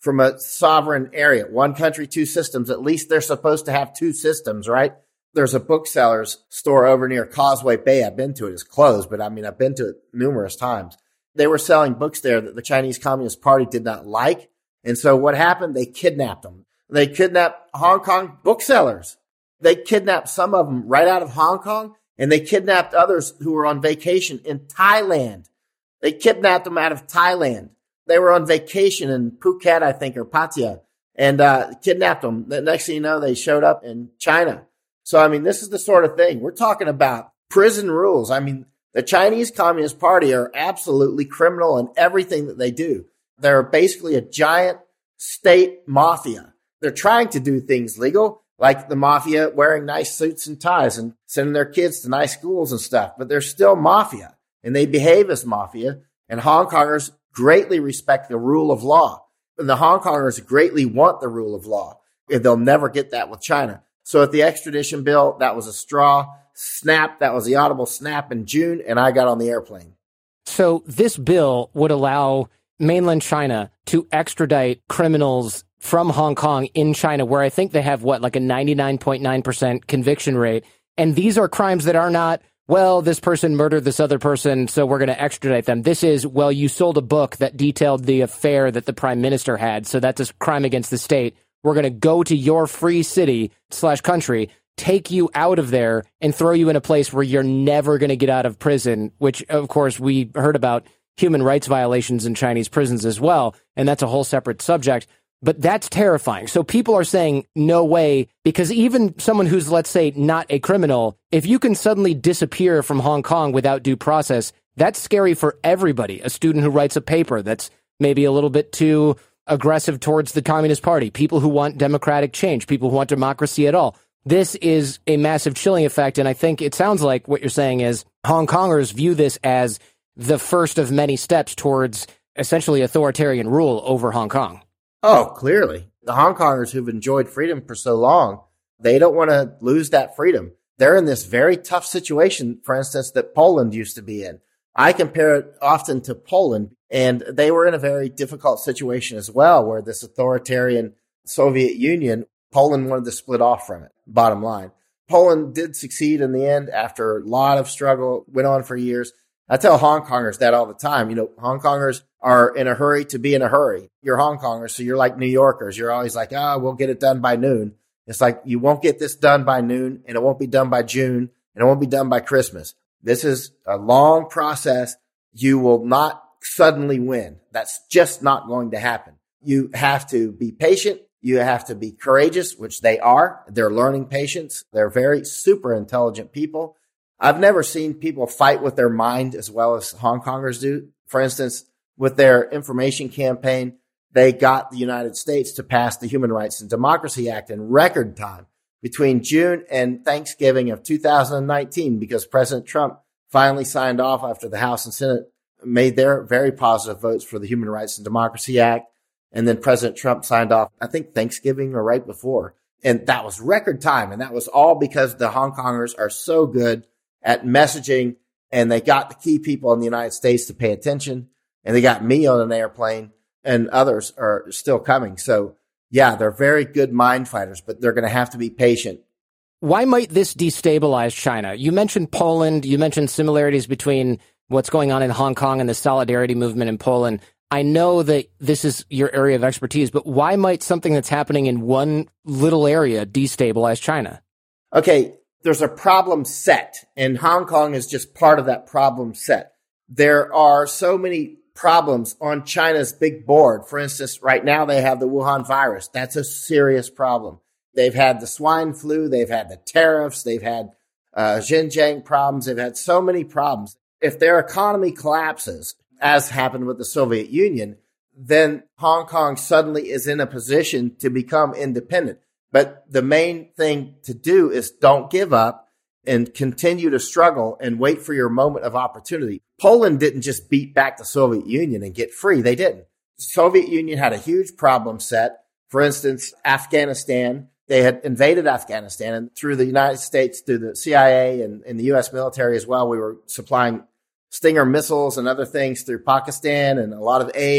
from a sovereign area. One country, two systems. At least they're supposed to have two systems, right? There's a bookseller's store over near Causeway Bay. I've been to it. It's closed, but I mean, I've been to it numerous times. They were selling books there that the Chinese Communist Party did not like. And so what happened? They kidnapped them. They kidnapped Hong Kong booksellers. They kidnapped some of them right out of Hong Kong, and they kidnapped others who were on vacation in Thailand. They kidnapped them out of Thailand. They were on vacation in Phuket, I think, or Pattaya, and uh, kidnapped them. The next thing you know, they showed up in China. So, I mean, this is the sort of thing. We're talking about prison rules. I mean, the Chinese Communist Party are absolutely criminal in everything that they do. They're basically a giant state mafia. They're trying to do things legal, like the mafia wearing nice suits and ties and sending their kids to nice schools and stuff. But they're still mafia, and they behave as mafia. And Hong Kongers greatly respect the rule of law. And the Hong Kongers greatly want the rule of law. And they'll never get that with China. So at the extradition bill, that was a straw snap. That was the audible snap in June, and I got on the airplane. So this bill would allow mainland China to extradite criminals from Hong Kong in China, where I think they have, what, like a ninety-nine point nine percent conviction rate. And these are crimes that are not, well, this person murdered this other person, so we're going to extradite them. This is, well, you sold a book that detailed the affair that the prime minister had, so that's a crime against the state. We're going to go to your free city slash country, take you out of there, and throw you in a place where you're never going to get out of prison, which, of course, we heard about human rights violations in Chinese prisons as well, and that's a whole separate subject. But that's terrifying. So people are saying, no way, because even someone who's, let's say, not a criminal, if you can suddenly disappear from Hong Kong without due process, that's scary for everybody. A student who writes a paper that's maybe a little bit too aggressive towards the Communist Party, people who want democratic change, people who want democracy at all. This is a massive chilling effect, and I think it sounds like what you're saying is Hong Kongers view this as the first of many steps towards essentially authoritarian rule over Hong Kong. Oh, clearly. The Hong Kongers who've enjoyed freedom for so long, they don't want to lose that freedom. They're in this very tough situation, for instance, that Poland used to be in. I compare it often to Poland, and they were in a very difficult situation as well, where this authoritarian Soviet Union, Poland wanted to split off from it, bottom line. Poland did succeed in the end after a lot of struggle, went on for years. I tell Hong Kongers that all the time. You know, Hong Kongers are in a hurry to be in a hurry. You're Hong Kongers, so you're like New Yorkers. You're always like, oh, we'll get it done by noon. It's like, you won't get this done by noon, and it won't be done by June, and it won't be done by Christmas. This is a long process. You will not suddenly win. That's just not going to happen. You have to be patient. You have to be courageous, which they are. They're learning patience. They're very super intelligent people. I've never seen people fight with their mind as well as Hong Kongers do. For instance, with their information campaign, they got the United States to pass the Human Rights and Democracy Act in record time between June and Thanksgiving of two thousand nineteen, because President Trump finally signed off after the House and Senate made their very positive votes for the Human Rights and Democracy Act. And then President Trump signed off, I think Thanksgiving or right before. And that was record time. And that was all because the Hong Kongers are so good at messaging, and they got the key people in the United States to pay attention, and they got me on an airplane, and others are still coming. So yeah, they're very good mind fighters, but they're going to have to be patient. Why might this destabilize China? You mentioned Poland. You mentioned similarities between what's going on in Hong Kong and the solidarity movement in Poland. I know that this is your area of expertise, but why might something that's happening in one little area destabilize China? Okay, there's a problem set, and Hong Kong is just part of that problem set. There are so many problems on China's big board. For instance, right now they have the Wuhan virus. That's a serious problem. They've had the swine flu. They've had the tariffs. They've had uh, Xinjiang problems. They've had so many problems. If their economy collapses, as happened with the Soviet Union, then Hong Kong suddenly is in a position to become independent. But the main thing to do is don't give up and continue to struggle and wait for your moment of opportunity. Poland didn't just beat back the Soviet Union and get free. They didn't. The Soviet Union had a huge problem set. For instance, Afghanistan. They had invaded Afghanistan, and through the United States, through the C I A and, and the U S military as well, we were supplying Stinger missiles and other things through Pakistan and a lot of aid.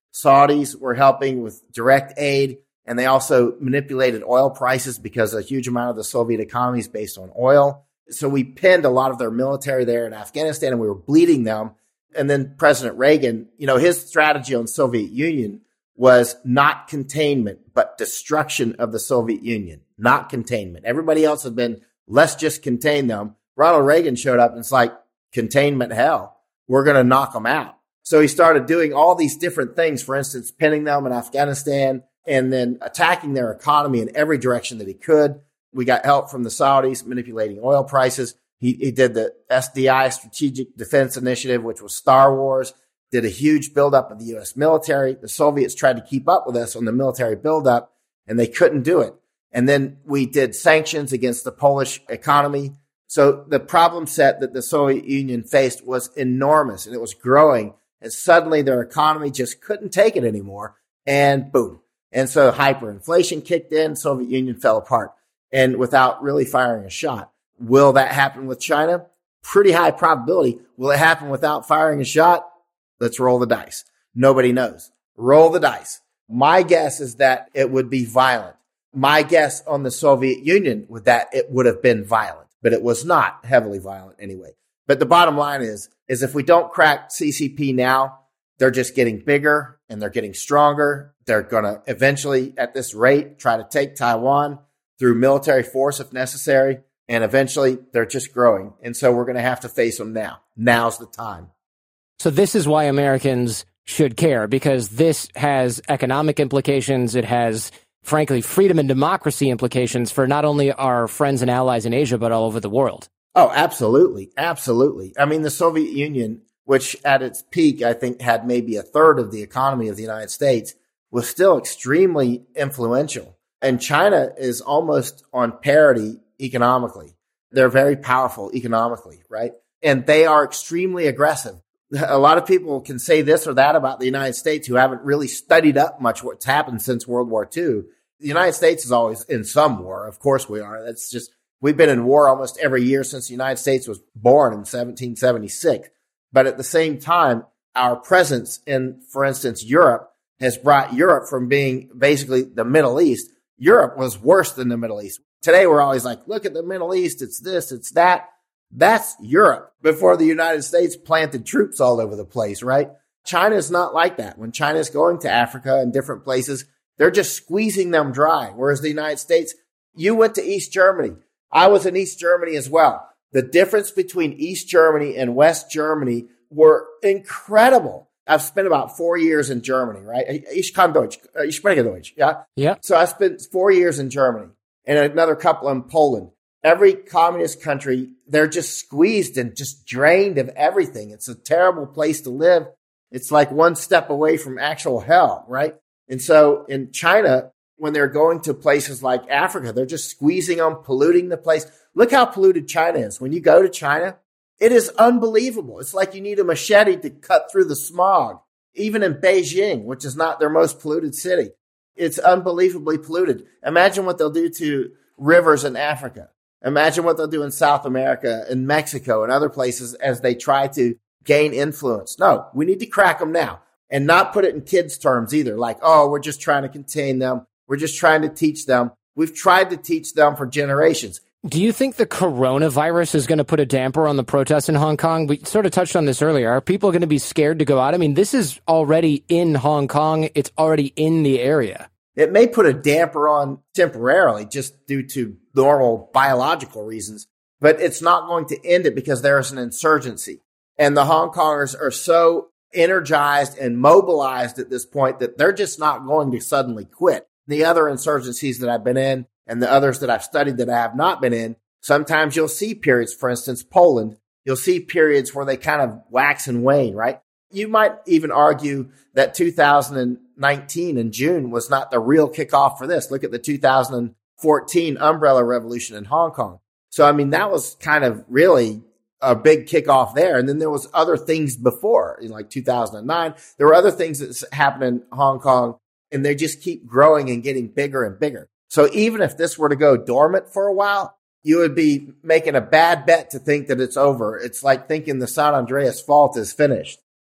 Saudis were helping with direct aid, and they also manipulated oil prices because a huge amount of the Soviet economy is based on oil. So we pinned a lot of their military there in Afghanistan, and we were bleeding them. And then President Reagan, you know, his strategy on Soviet Union was not containment, but destruction of the Soviet Union, not containment. Everybody else had been, let's just contain them. Ronald Reagan showed up and it's like, containment hell. We're going to knock them out. So he started doing all these different things, for instance, pinning them in Afghanistan and then attacking their economy in every direction that he could. We got help from the Saudis manipulating oil prices. He, he did the S D I, Strategic Defense Initiative, which was Star Wars, did a huge buildup of the U S military. The Soviets tried to keep up with us on the military buildup, and they couldn't do it. And then we did sanctions against the Polish economy. So the problem set that the Soviet Union faced was enormous, and it was growing. And suddenly their economy just couldn't take it anymore. And boom. And so hyperinflation kicked in. Soviet Union fell apart, and without really firing a shot. Will that happen with China? Pretty high probability. Will it happen without firing a shot? Let's roll the dice. Nobody knows. Roll the dice. My guess is that it would be violent. My guess on the Soviet Union would that it would have been violent, but it was not heavily violent anyway. But the bottom line is, is if we don't crack C C P now, they're just getting bigger and they're getting stronger. They're going to eventually, at this rate, try to take Taiwan through military force if necessary. And eventually they're just growing. And so we're going to have to face them now. Now's the time. So this is why Americans should care, because this has economic implications. It has, frankly, freedom and democracy implications for not only our friends and allies in Asia, but all over the world. Oh, absolutely. Absolutely. I mean, the Soviet Union, which at its peak, I think had maybe a third of the economy of the United States, was still extremely influential. And China is almost on parity economically. They're very powerful economically, right? And they are extremely aggressive. A lot of people can say this or that about the United States who haven't really studied up much what's happened since World War Two. The United States is always in some war. Of course we are. That's just, we've been in war almost every year since the United States was born in seventeen seventy-six. But at the same time, our presence in, for instance, Europe has brought Europe from being basically the Middle East. Europe was worse than the Middle East. Today we're always like, look at the Middle East. It's this, it's that. That's Europe before the United States planted troops all over the place, right? China is not like that. When China is going to Africa and different places, they're just squeezing them dry. Whereas the United States, you went to East Germany. I was in East Germany as well. The difference between East Germany and West Germany were incredible. I've spent about four years in Germany, right? Ich kann Deutsch. Ich spreche Deutsch. Yeah. Yeah. So I spent four years in Germany and another couple in Poland. Every communist country, they're just squeezed and just drained of everything. It's a terrible place to live. It's like one step away from actual hell, right? And so in China, when they're going to places like Africa, they're just squeezing them, polluting the place. Look how polluted China is. When you go to China, it is unbelievable. It's like you need a machete to cut through the smog. Even in Beijing, which is not their most polluted city, it's unbelievably polluted. Imagine what they'll do to rivers in Africa. Imagine what they'll do in South America and Mexico and other places as they try to gain influence. No, we need to crack them now and not put it in kids' terms either. Like, oh, we're just trying to contain them. We're just trying to teach them. We've tried to teach them for generations. Do you think the coronavirus is going to put a damper on the protests in Hong Kong? We sort of touched on this earlier. Are people going to be scared to go out? I mean, this is already in Hong Kong. It's already in the area. It may put a damper on temporarily just due to normal biological reasons, but it's not going to end it because there is an insurgency. And the Hong Kongers are so energized and mobilized at this point that they're just not going to suddenly quit. The other insurgencies that I've been in and the others that I've studied that I have not been in, sometimes you'll see periods, for instance, Poland, you'll see periods where they kind of wax and wane, right? You might even argue that two thousand nineteen in June was not the real kickoff for this. Look at the two thousand fourteen umbrella revolution in Hong Kong. So, I mean, that was kind of really a big kickoff there. And then there was other things before, in like two thousand nine. There were other things that happened in Hong Kong, and they just keep growing and getting bigger and bigger. So even if this were to go dormant for a while, you would be making a bad bet to think that it's over. It's like thinking the San Andreas Fault is finished.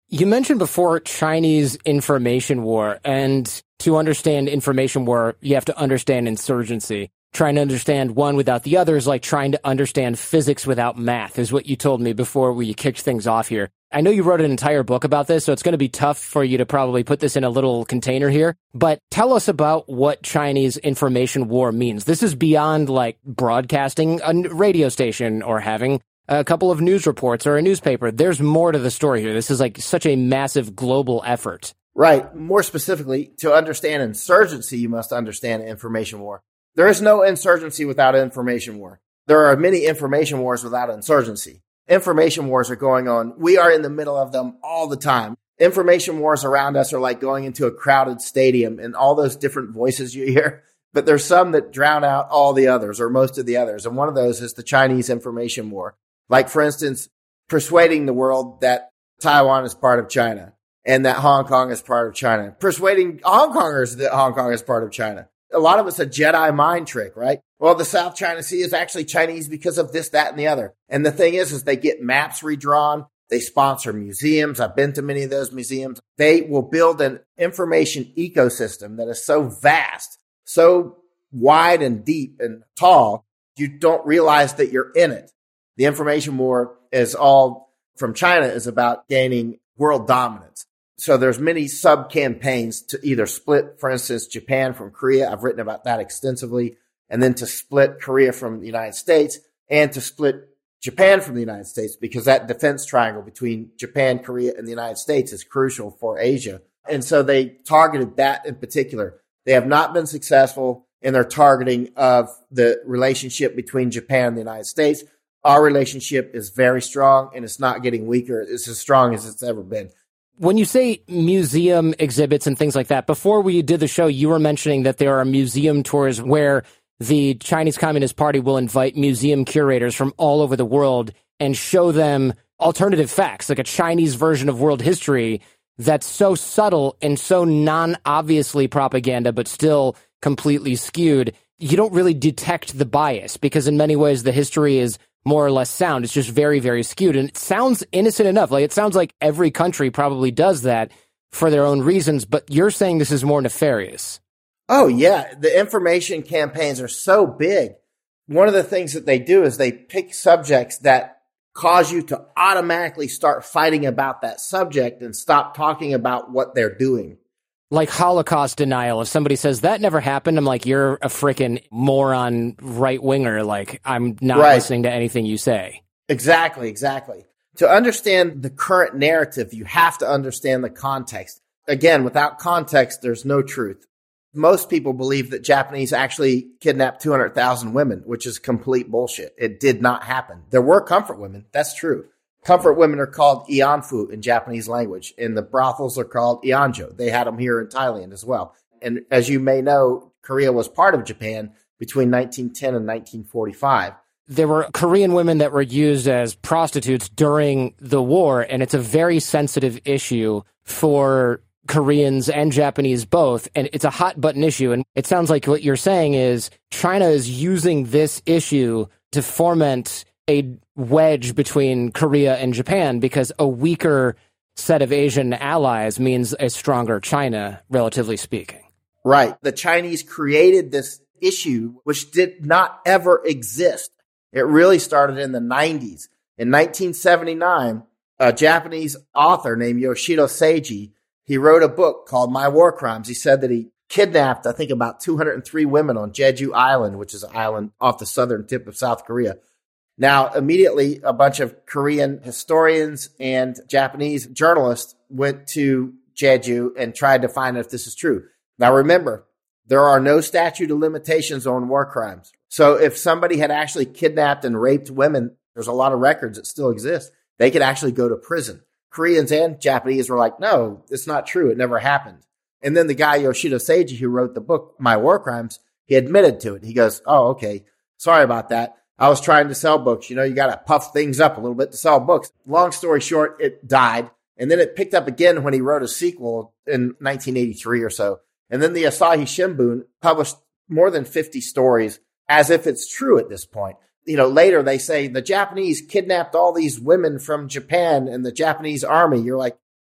You mentioned before Chinese information war, and to understand information war, you have to understand insurgency. Trying to understand one without the other is like trying to understand physics without math, is what you told me before we kicked things off here. I know you wrote an entire book about this, so it's going to be tough for you to probably put this in a little container here. But tell us about what Chinese information war means. This is beyond like broadcasting a radio station or having a couple of news reports or a newspaper. There's more to the story here. This is like such a massive global effort. Right. More specifically, to understand insurgency, you must understand information war. There is no insurgency without information war. There are many information wars without insurgency. Information wars are going on. We are in the middle of them all the time. Information wars around us are like going into a crowded stadium and all those different voices you hear. But there's some that drown out all the others or most of the others. And one of those is the Chinese information war. Like, for instance, persuading the world that Taiwan is part of China and that Hong Kong is part of China. Persuading Hong Kongers that Hong Kong is part of China. A lot of it's a Jedi mind trick, right? Well, the South China Sea is actually Chinese because of this, that, and the other. And the thing is, is they get maps redrawn. They sponsor museums. I've been to many of those museums. They will build an information ecosystem that is so vast, so wide and deep and tall, you don't realize that you're in it. The information war is all from China is about gaining world dominance. So there's many sub-campaigns to either split, for instance, Japan from Korea. I've written about that extensively. And then to split Korea from the United States and to split Japan from the United States, because that defense triangle between Japan, Korea, and the United States is crucial for Asia. And so they targeted that in particular. They have not been successful in their targeting of the relationship between Japan and the United States. Our relationship is very strong, and it's not getting weaker. It's as strong as it's ever been. When you say museum exhibits and things like that, before we did the show, you were mentioning that there are museum tours where the Chinese Communist Party will invite museum curators from all over the world and show them alternative facts, like a Chinese version of world history that's so subtle and so non-obviously propaganda, but still completely skewed. You don't really detect the bias because in many ways the history is more or less sound. It's just very, very skewed. And it sounds innocent enough. Like, it sounds like every country probably does that for their own reasons, but you're saying this is more nefarious. Oh, yeah. The information campaigns are so big. One of the things that they do is they pick subjects that cause you to automatically start fighting about that subject and stop talking about what they're doing. Like Holocaust denial. If somebody says that never happened, I'm like, you're a freaking moron right-winger. Like, I'm not right. listening to anything you say. Exactly, exactly. To understand the current narrative, you have to understand the context. Again, without context, there's no truth. Most people believe that Japanese actually kidnapped two hundred thousand women, which is complete bullshit. It did not happen. There were comfort women. That's true. Comfort women are called ianfu in Japanese language, and the brothels are called ianjo. They had them here in Thailand as well. And as you may know, Korea was part of Japan between nineteen ten and nineteen forty-five. There were Korean women that were used as prostitutes during the war, and it's a very sensitive issue for Koreans and Japanese both, and it's a hot-button issue. And it sounds like what you're saying is China is using this issue to foment a wedge between Korea and Japan because a weaker set of Asian allies means a stronger China, relatively speaking. Right. The Chinese created this issue, which did not ever exist. It really started in the nineties. In nineteen seventy-nine, a Japanese author named Yoshito Seiji, he wrote a book called My War Crimes. He said that he kidnapped, I think, about two hundred three women on Jeju Island, which is an island off the southern tip of South Korea. Now, immediately, a bunch of Korean historians and Japanese journalists went to Jeju and tried to find out if this is true. Now, remember, there are no statute of limitations on war crimes. So if somebody had actually kidnapped and raped women, there's a lot of records that still exist. They could actually go to prison. Koreans and Japanese were like, no, it's not true. It never happened. And then the guy, Yoshito Seiji, who wrote the book, My War Crimes, he admitted to it. He goes, oh, okay, sorry about that. I was trying to sell books. You know, you got to puff things up a little bit to sell books. Long story short, it died. And then it picked up again when he wrote a sequel in nineteen eighty-three or so. And then the Asahi Shimbun published more than fifty stories as if it's true at this point. You know, later they say the Japanese kidnapped all these women from Japan and the Japanese army. You're like,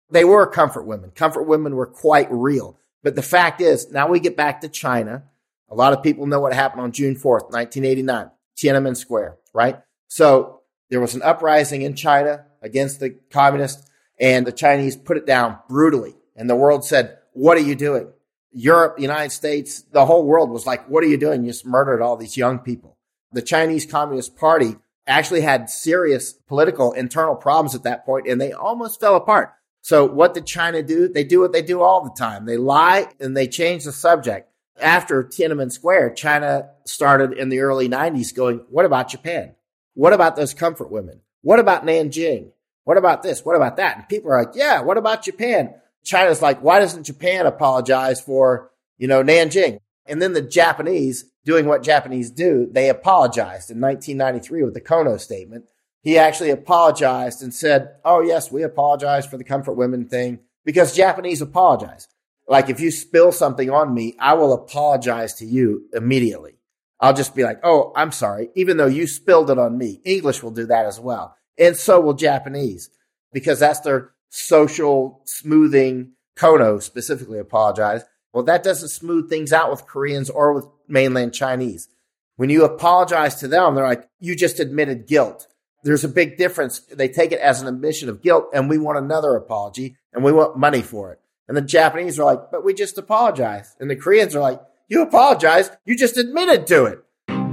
They were comfort women. Comfort women were quite real. But the fact is, now we get back to China. A lot of people know what happened on June fourth, nineteen eighty-nine, Tiananmen Square, right? So there was an uprising in China against the communists, and the Chinese put it down brutally. And the world said, what are you doing? Europe, the United States, the whole world was like, what are you doing? You just murdered all these young people. The Chinese Communist Party actually had serious political internal problems at that point, and they almost fell apart. So what did China do? They do what they do all the time. They lie and they change the subject. After Tiananmen Square, China started in the early nineties going, what about Japan? What about those comfort women? What about Nanjing? What about this? What about that? And people are like, yeah, what about Japan? China's like, why doesn't Japan apologize for, you know, Nanjing? And then the Japanese, doing what Japanese do, they apologized in nineteen ninety-three with the Kono statement. He actually apologized and said, oh, yes, we apologize for the comfort women thing, because Japanese apologize. Like, if you spill something on me, I will apologize to you immediately. I'll just be like, oh, I'm sorry, even though you spilled it on me. English will do that as well. And so will Japanese, because that's their social smoothing. Kono specifically apologize. Well, that doesn't smooth things out with Koreans or with mainland Chinese. When you apologize to them, they're like, you just admitted guilt. There's a big difference. They take it as an admission of guilt, and we want another apology, and we want money for it. And the Japanese are like, but we just apologized. And the Koreans are like, you apologized. You just admitted to it.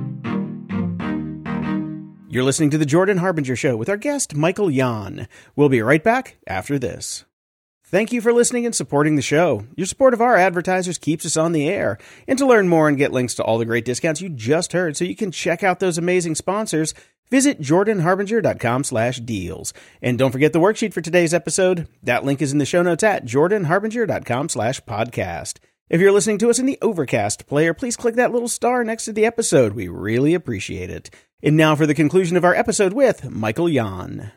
You're listening to The Jordan Harbinger Show with our guest, Michael Yon. We'll be right back after this. Thank you for listening and supporting the show. Your support of our advertisers keeps us on the air. And to learn more and get links to all the great discounts you just heard so you can check out those amazing sponsors, visit jordanharbinger.com slash deals. And don't forget the worksheet for today's episode. That link is in the show notes at jordanharbinger.com slash podcast. If you're listening to us in the Overcast player, please click that little star next to the episode. We really appreciate it. And now for the conclusion of our episode with Michael Yon.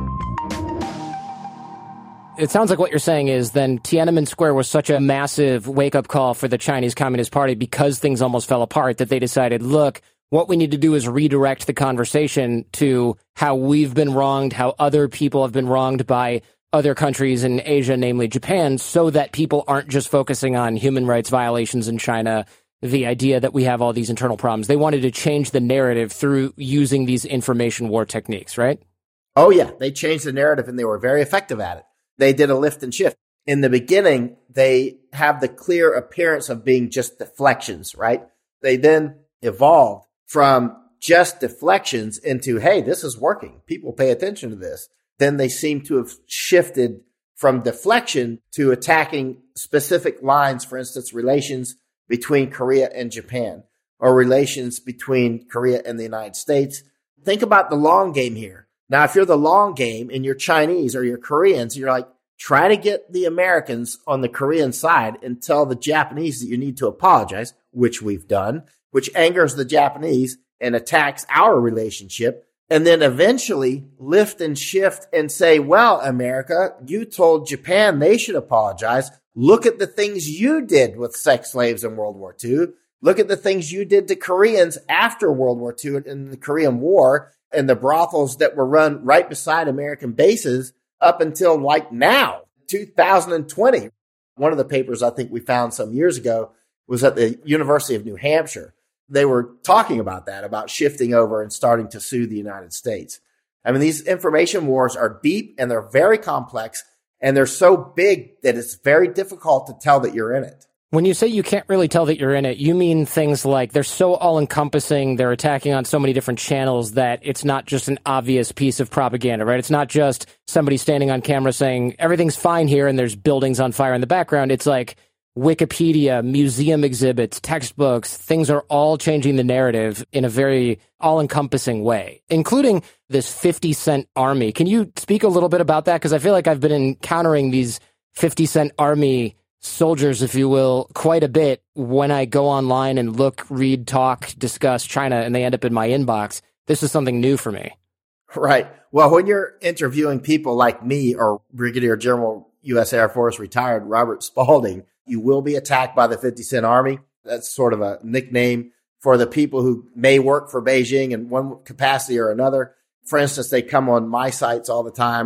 It sounds like what you're saying is then Tiananmen Square was such a massive wake-up call for the Chinese Communist Party because things almost fell apart that they decided, look, what we need to do is redirect the conversation to how we've been wronged, how other people have been wronged by other countries in Asia, namely Japan, so that people aren't just focusing on human rights violations in China, the idea that we have all these internal problems. They wanted to change the narrative through using these information war techniques, right? Oh, yeah. They changed the narrative, and they were very effective at it. They did a lift and shift. In the beginning, they have the clear appearance of being just deflections, right? They then evolved from just deflections into, hey, this is working. People pay attention to this. Then they seem to have shifted from deflection to attacking specific lines, for instance, relations between Korea and Japan, or relations between Korea and the United States. Think about the long game here. Now, if you're the long game and you're Chinese or you're Koreans, you're like, try to get the Americans on the Korean side and tell the Japanese that you need to apologize, which we've done, which angers the Japanese and attacks our relationship. And then eventually lift and shift and say, well, America, you told Japan they should apologize. Look at the things you did with sex slaves in World War Two. Look at the things you did to Koreans after World War Two in the Korean War, and the brothels that were run right beside American bases up until like now, two thousand twenty. One of the papers I think we found some years ago was at the University of New Hampshire. They were talking about that, about shifting over and starting to sue the United States. I mean, these information wars are deep and they're very complex, and they're so big that it's very difficult to tell that you're in it. When you say you can't really tell that you're in it, you mean things like they're so all-encompassing, they're attacking on so many different channels that it's not just an obvious piece of propaganda, right? It's not just somebody standing on camera saying, everything's fine here and there's buildings on fire in the background. It's like Wikipedia, museum exhibits, textbooks, things are all changing the narrative in a very all-encompassing way, including this fifty cent army. Can you speak a little bit about that? Because I feel like I've been encountering these fifty cent army soldiers, if you will, quite a bit when I go online and look, read, talk, discuss China, and they end up in my inbox. This is something new for me. Right. Well, when you're interviewing people like me or Brigadier General U S Air Force retired Robert Spalding, you will be attacked by the fifty cent army. That's sort of a nickname for the people who may work for Beijing in one capacity or another. For instance, they come on my sites all the time, or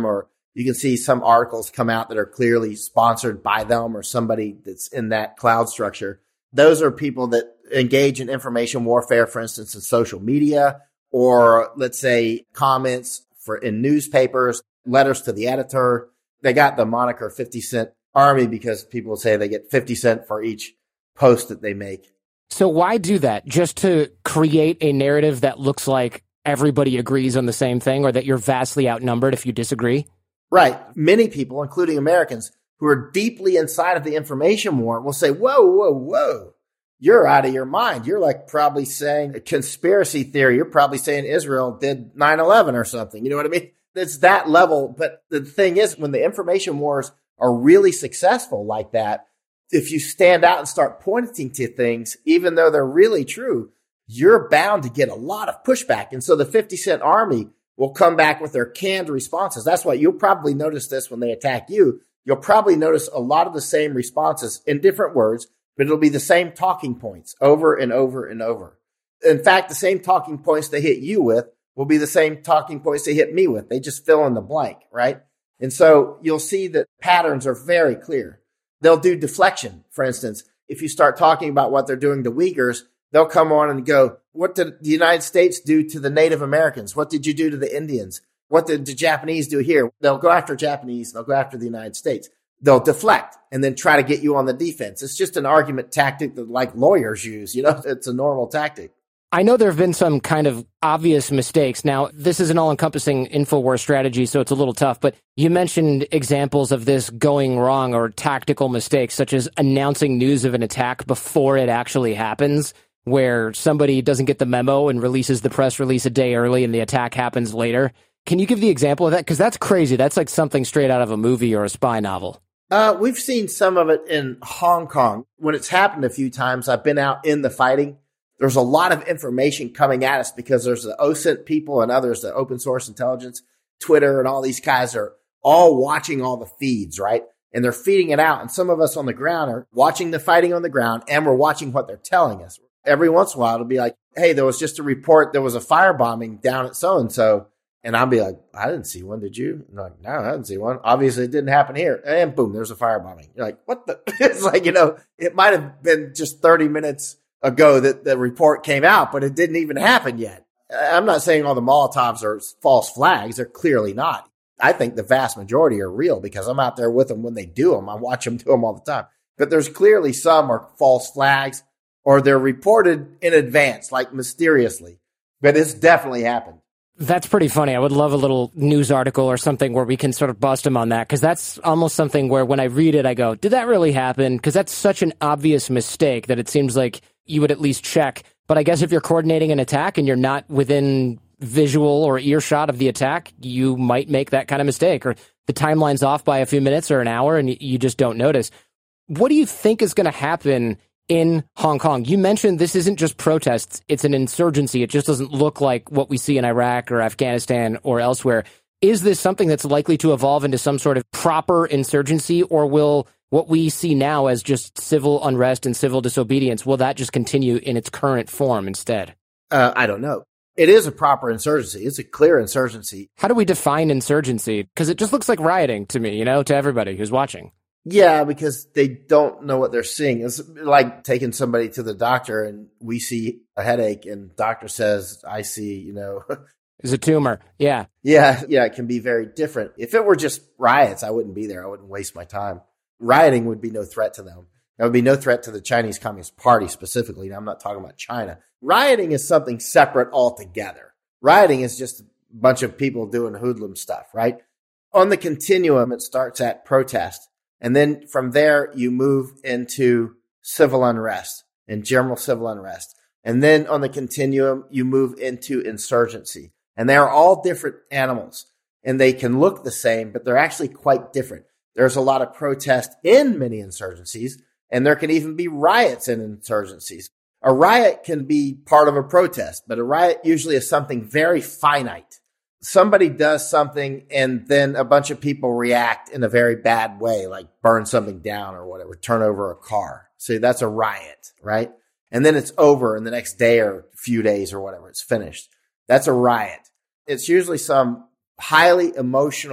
You can see some articles come out that are clearly sponsored by them or somebody that's in that cloud structure. Those are people that engage in information warfare, for instance, in social media, or let's say comments for in newspapers, letters to the editor. They got the moniker fifty cent Army because people say they get fifty cent for each post that they make. So why do that? Just to create a narrative that looks like everybody agrees on the same thing, or that you're vastly outnumbered if you disagree? Right. Many people, including Americans, who are deeply inside of the information war will say, whoa, whoa, whoa, you're out of your mind. You're like probably saying a conspiracy theory. You're probably saying Israel did nine eleven or something. You know what I mean? It's that level. But the thing is, when the information wars are really successful like that, if you stand out and start pointing to things, even though they're really true, you're bound to get a lot of pushback. And so the fifty cent Army will come back with their canned responses. That's why you'll probably notice this when they attack you. You'll probably notice a lot of the same responses in different words, but it'll be the same talking points over and over and over. In fact, the same talking points they hit you with will be the same talking points they hit me with. They just fill in the blank, right? And so you'll see that patterns are very clear. They'll do deflection, for instance. If you start talking about what they're doing to Uyghurs, they'll come on and go, what did the United States do to the Native Americans? What did you do to the Indians? What did the Japanese do here? They'll go after Japanese. They'll go after the United States. They'll deflect and then try to get you on the defense. It's just an argument tactic that like lawyers use. You know, it's a normal tactic. I know there have been some kind of obvious mistakes. Now, this is an all-encompassing InfoWars strategy, so it's a little tough, but you mentioned examples of this going wrong or tactical mistakes, such as announcing news of an attack before it actually happens, where somebody doesn't get the memo and releases the press release a day early and the attack happens later. Can you give the example of that? Because that's crazy. That's like something straight out of a movie or a spy novel. Uh, we've seen some of it in Hong Kong. When it's happened a few times, I've been out in the fighting. There's a lot of information coming at us because there's the O S I N T people and others, the open source intelligence, Twitter, and all these guys are all watching all the feeds, right? And they're feeding it out. And some of us on the ground are watching the fighting on the ground, and we're watching what they're telling us. Every once in a while, it'll be like, hey, there was just a report. There was a firebombing down at so-and-so. And I'll be like, I didn't see one. Did you? And I'm like, no, I didn't see one. Obviously, it didn't happen here. And boom, there's a firebombing. You're like, what the? It's like, you know, it might have been just thirty minutes ago that the report came out, but it didn't even happen yet. I'm not saying all the Molotovs are false flags. They're clearly not. I think the vast majority are real because I'm out there with them when they do them. I watch them do them all the time. But there's clearly some are false flags or they're reported in advance, like mysteriously. But it's definitely happened. That's pretty funny. I would love a little news article or something where we can sort of bust him on that, because that's almost something where when I read it, I go, did that really happen? Because that's such an obvious mistake that it seems like you would at least check. But I guess if you're coordinating an attack and you're not within visual or earshot of the attack, you might make that kind of mistake, or the timeline's off by a few minutes or an hour and you just don't notice. What do you think is going to happen in Hong Kong? You mentioned this isn't just protests, it's an insurgency. It just doesn't look like what we see in Iraq or Afghanistan or elsewhere. Is this something that's likely to evolve into some sort of proper insurgency, or will what we see now as just civil unrest and civil disobedience, will that just continue in its current form instead? Uh, I don't know. It is a proper insurgency. It's a clear insurgency. How do we define insurgency? Because it just looks like rioting to me, you know, to everybody who's watching. Yeah, because they don't know what they're seeing. It's like taking somebody to the doctor and we see a headache and doctor says, I see, you know. It's a tumor. Yeah. Yeah. Yeah. It can be very different. If it were just riots, I wouldn't be there. I wouldn't waste my time. Rioting would be no threat to them. That would be no threat to the Chinese Communist Party specifically. Now, I'm not talking about China. Rioting is something separate altogether. Rioting is just a bunch of people doing hoodlum stuff, right? On the continuum, it starts at protest. And then from there, you move into civil unrest and general civil unrest. And then on the continuum, you move into insurgency. And they are all different animals. And they can look the same, but they're actually quite different. There's a lot of protest in many insurgencies, and there can even be riots in insurgencies. A riot can be part of a protest, but a riot usually is something very finite. Somebody does something and then a bunch of people react in a very bad way, like burn something down or whatever, turn over a car. So that's a riot, right? And then it's over in the next day or a few days or whatever, it's finished. That's a riot. It's usually some highly emotional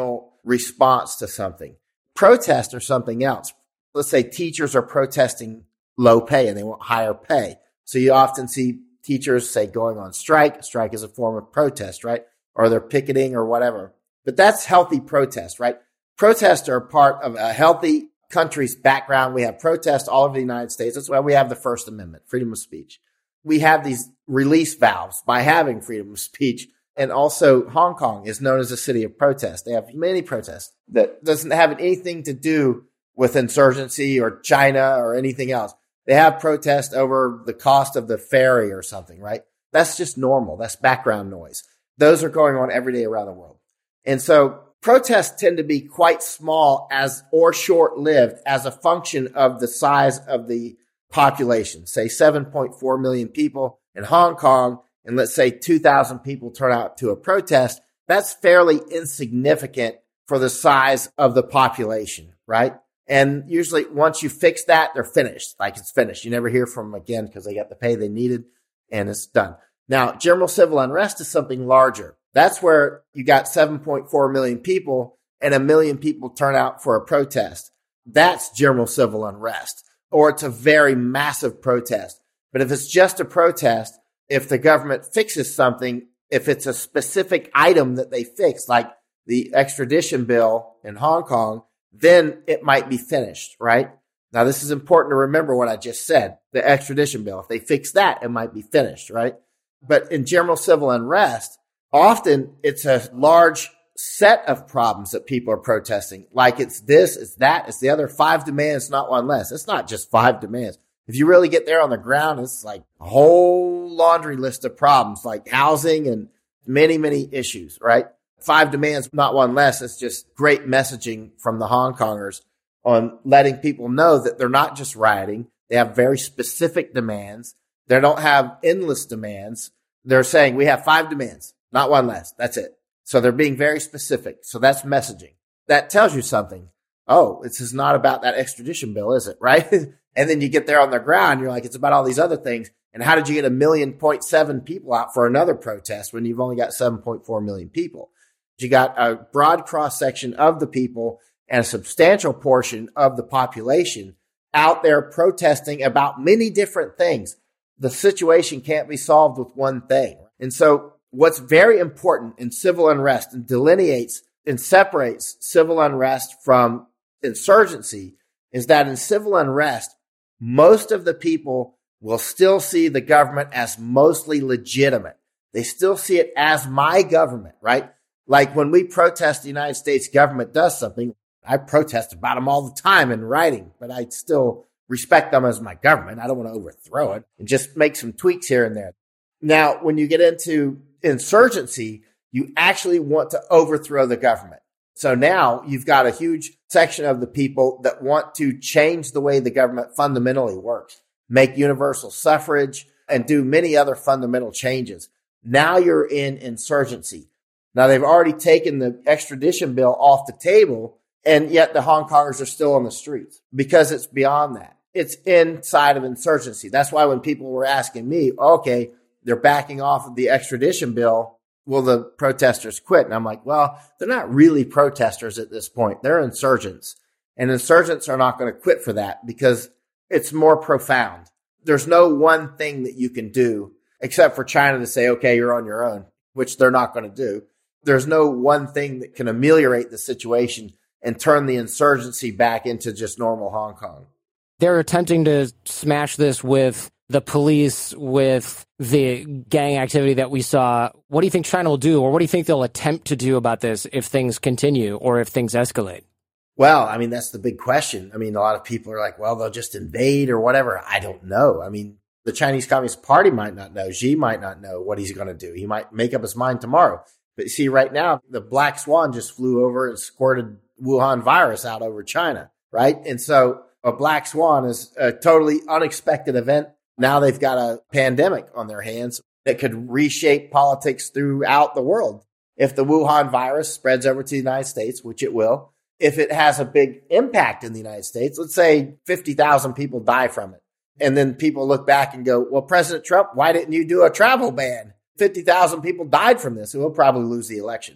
response to something. Protest or something else. Let's say teachers are protesting low pay and they want higher pay. So you often see teachers say going on strike. Strike is a form of protest, right? Or they're picketing or whatever. But that's healthy protest, right? Protests are part of a healthy country's background. We have protests all over the United States. That's why we have the First Amendment, freedom of speech. We have these release valves by having freedom of speech. And also Hong Kong is known as a city of protest. They have many protests that doesn't have anything to do with insurgency or China or anything else. They have protests over the cost of the ferry or something, right? That's just normal. That's background noise. Those are going on every day around the world. And so protests tend to be quite small as or short-lived as a function of the size of the population. Say seven point four million people in Hong Kong, and let's say two thousand people turn out to a protest. That's fairly insignificant for the size of the population, right? And usually once you fix that, they're finished. Like it's finished. You never hear from them again because they got the pay they needed and it's done. Now, general civil unrest is something larger. That's where you got seven point four million people and a million people turn out for a protest. That's general civil unrest, or it's a very massive protest. But if it's just a protest, if the government fixes something, if it's a specific item that they fix, like the extradition bill in Hong Kong, then it might be finished, right? Now, this is important to remember what I just said, the extradition bill. If they fix that, it might be finished, right? But in general civil unrest, often it's a large set of problems that people are protesting. Like it's this, it's that, it's the other, five demands, not one less. It's not just five demands. If you really get there on the ground, it's like a whole laundry list of problems, like housing and many, many issues, right? Five demands, not one less. It's just great messaging from the Hong Kongers on letting people know that they're not just rioting. They have very specific demands. They don't have endless demands. They're saying we have five demands, not one less. That's it. So they're being very specific. So that's messaging. That tells you something. Oh, this is not about that extradition bill, is it? Right? And then you get there on the ground, you're like, it's about all these other things. And how did you get a million point seven people out for another protest when you've only got seven point four million people? You got a broad cross section of the people and a substantial portion of the population out there protesting about many different things. The situation can't be solved with one thing. And so what's very important in civil unrest and delineates and separates civil unrest from insurgency is that in civil unrest, most of the people will still see the government as mostly legitimate. They still see it as my government, right? Like when we protest the United States government does something, I protest about them all the time in writing, but I still respect them as my government. I don't want to overthrow it and just make some tweaks here and there. Now, when you get into insurgency, you actually want to overthrow the government. So now you've got a huge section of the people that want to change the way the government fundamentally works, make universal suffrage, and do many other fundamental changes. Now you're in insurgency. Now, they've already taken the extradition bill off the table, and yet the Hong Kongers are still on the streets because it's beyond that. It's inside of insurgency. That's why when people were asking me, okay, they're backing off of the extradition bill, will the protesters quit? And I'm like, well, they're not really protesters at this point. They're insurgents. And insurgents are not going to quit for that because it's more profound. There's no one thing that you can do except for China to say, okay, you're on your own, which they're not going to do. There's no one thing that can ameliorate the situation and turn the insurgency back into just normal Hong Kong. They're attempting to smash this with the police, with the gang activity that we saw. What do you think China will do, or what do you think they'll attempt to do about this if things continue or if things escalate? Well, I mean, that's the big question. I mean, a lot of people are like, well, they'll just invade or whatever. I don't know. I mean, the Chinese Communist Party might not know. Xi might not know what he's going to do. He might make up his mind tomorrow. But you see, right now, the Black Swan just flew over and squirted Wuhan virus out over China, right? And so a Black Swan is a totally unexpected event. Now they've got a pandemic on their hands that could reshape politics throughout the world. If the Wuhan virus spreads over to the United States, which it will, if it has a big impact in the United States, let's say fifty thousand people die from it. And then people look back and go, well, President Trump, why didn't you do a travel ban? fifty thousand people died from this, and we'll probably lose the election.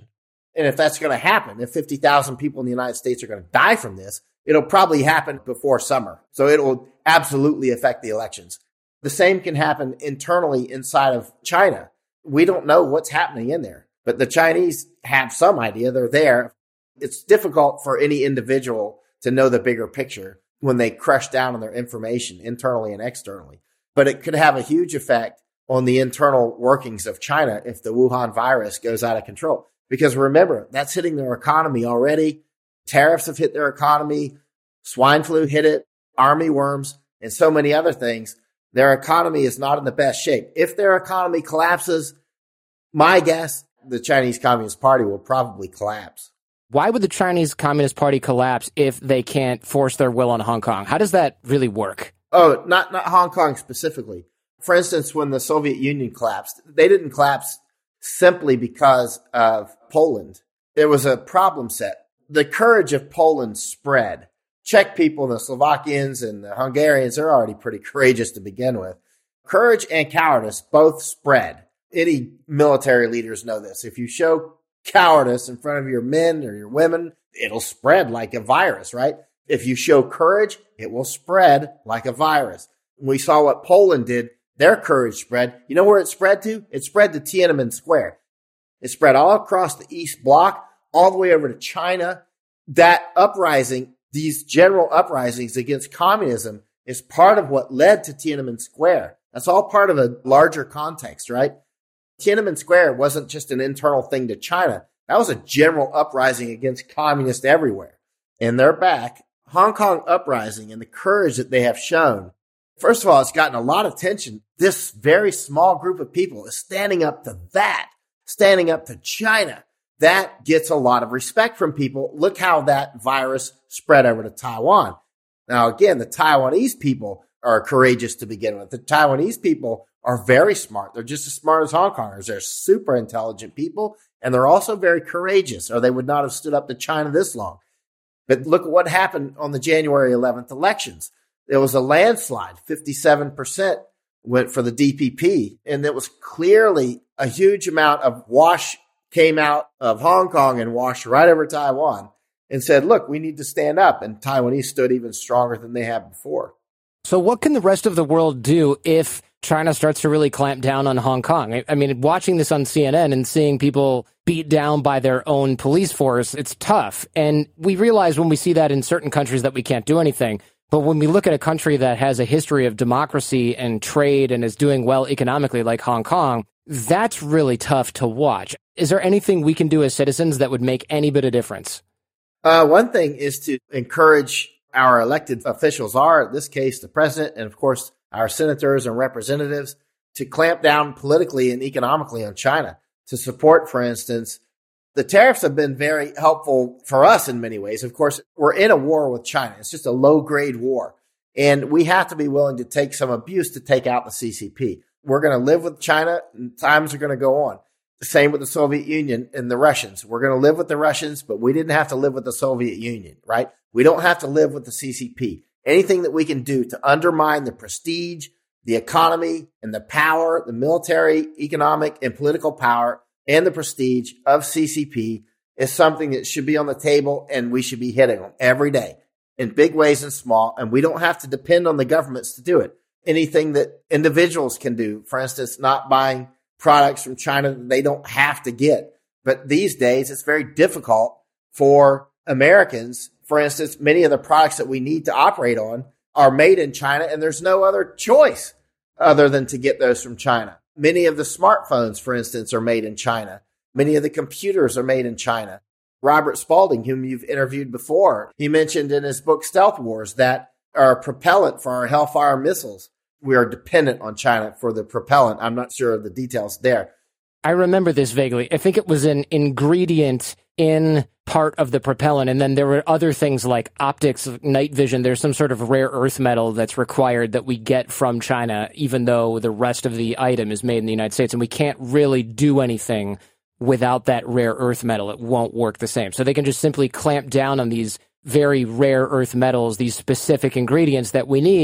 And if that's going to happen, if fifty thousand people in the United States are going to die from this, it'll probably happen before summer. So it will absolutely affect the elections. The same can happen internally inside of China. We don't know what's happening in there, but the Chinese have some idea. They're there. It's difficult for any individual to know the bigger picture when they crush down on their information internally and externally. But it could have a huge effect on the internal workings of China if the Wuhan virus goes out of control. Because remember, that's hitting their economy already. Tariffs have hit their economy. Swine flu hit it, army worms, and so many other things. Their economy is not in the best shape. If their economy collapses, my guess, the Chinese Communist Party will probably collapse. Why would the Chinese Communist Party collapse if they can't force their will on Hong Kong? How does that really work? Oh, not, not Hong Kong specifically. For instance, when the Soviet Union collapsed, they didn't collapse simply because of Poland. There was a problem set. The courage of Poland spread. Czech people, the Slovakians and the Hungarians, they're already pretty courageous to begin with. Courage and cowardice both spread. Any military leaders know this. If you show cowardice in front of your men or your women, it'll spread like a virus, right? If you show courage, it will spread like a virus. We saw what Poland did. Their courage spread. You know where it spread to? It spread to Tiananmen Square. It spread all across the East Bloc, all the way over to China. That uprising, these general uprisings against communism, is part of what led to Tiananmen Square. That's all part of a larger context, right? Tiananmen Square wasn't just an internal thing to China. That was a general uprising against communists everywhere. And they're back. Hong Kong uprising and the courage that they have shown. First of all, it's gotten a lot of attention. This very small group of people is standing up to that, standing up to China. That gets a lot of respect from people. Look how that virus spread over to Taiwan. Now, again, the Taiwanese people are courageous to begin with. The Taiwanese people are very smart. They're just as smart as Hong Kongers. They're super intelligent people, and they're also very courageous, or they would not have stood up to China this long. But look at what happened on the January eleventh elections. There was a landslide. fifty-seven percent went for the D P P, and it was clearly a huge amount of wash came out of Hong Kong and washed right over Taiwan and said, look, we need to stand up. And Taiwanese stood even stronger than they had before. So what can the rest of the world do if China starts to really clamp down on Hong Kong? I, I mean, watching this on C N N and seeing people beat down by their own police force, it's tough. And we realize when we see that in certain countries that we can't do anything. But when we look at a country that has a history of democracy and trade and is doing well economically like Hong Kong, that's really tough to watch. Is there anything we can do as citizens that would make any bit of difference? Uh, one thing is to encourage our elected officials, are in this case the president and, of course, our senators and representatives, to clamp down politically and economically on China, to support, for instance, the tariffs have been very helpful for us in many ways. Of course, we're in a war with China. It's just a low-grade war. And we have to be willing to take some abuse to take out the C C P. We're going to live with China, and times are going to go on. The same with the Soviet Union and the Russians. We're going to live with the Russians, but we didn't have to live with the Soviet Union, right? We don't have to live with the C C P. Anything that we can do to undermine the prestige, the economy, and the power, the military, economic, and political power, and the prestige of C C P is something that should be on the table, and we should be hitting them every day in big ways and small. And we don't have to depend on the governments to do it. Anything that individuals can do, for instance, not buying products from China that they don't have to get. But these days, it's very difficult for Americans. For instance, many of the products that we need to operate on are made in China, and there's no other choice other than to get those from China. Many of the smartphones, for instance, are made in China. Many of the computers are made in China. Robert Spalding, whom you've interviewed before, he mentioned in his book Stealth Wars that our propellant for our Hellfire missiles, we are dependent on China for the propellant. I'm not sure of the details there. I remember this vaguely. I think it was an ingredient in part of the propellant, and then there were other things like optics, night vision. There's some sort of rare earth metal that's required that we get from China, even though the rest of the item is made in the United States, and we can't really do anything without that rare earth metal. It won't work the same. So they can just simply clamp down on these very rare earth metals, these specific ingredients that we need,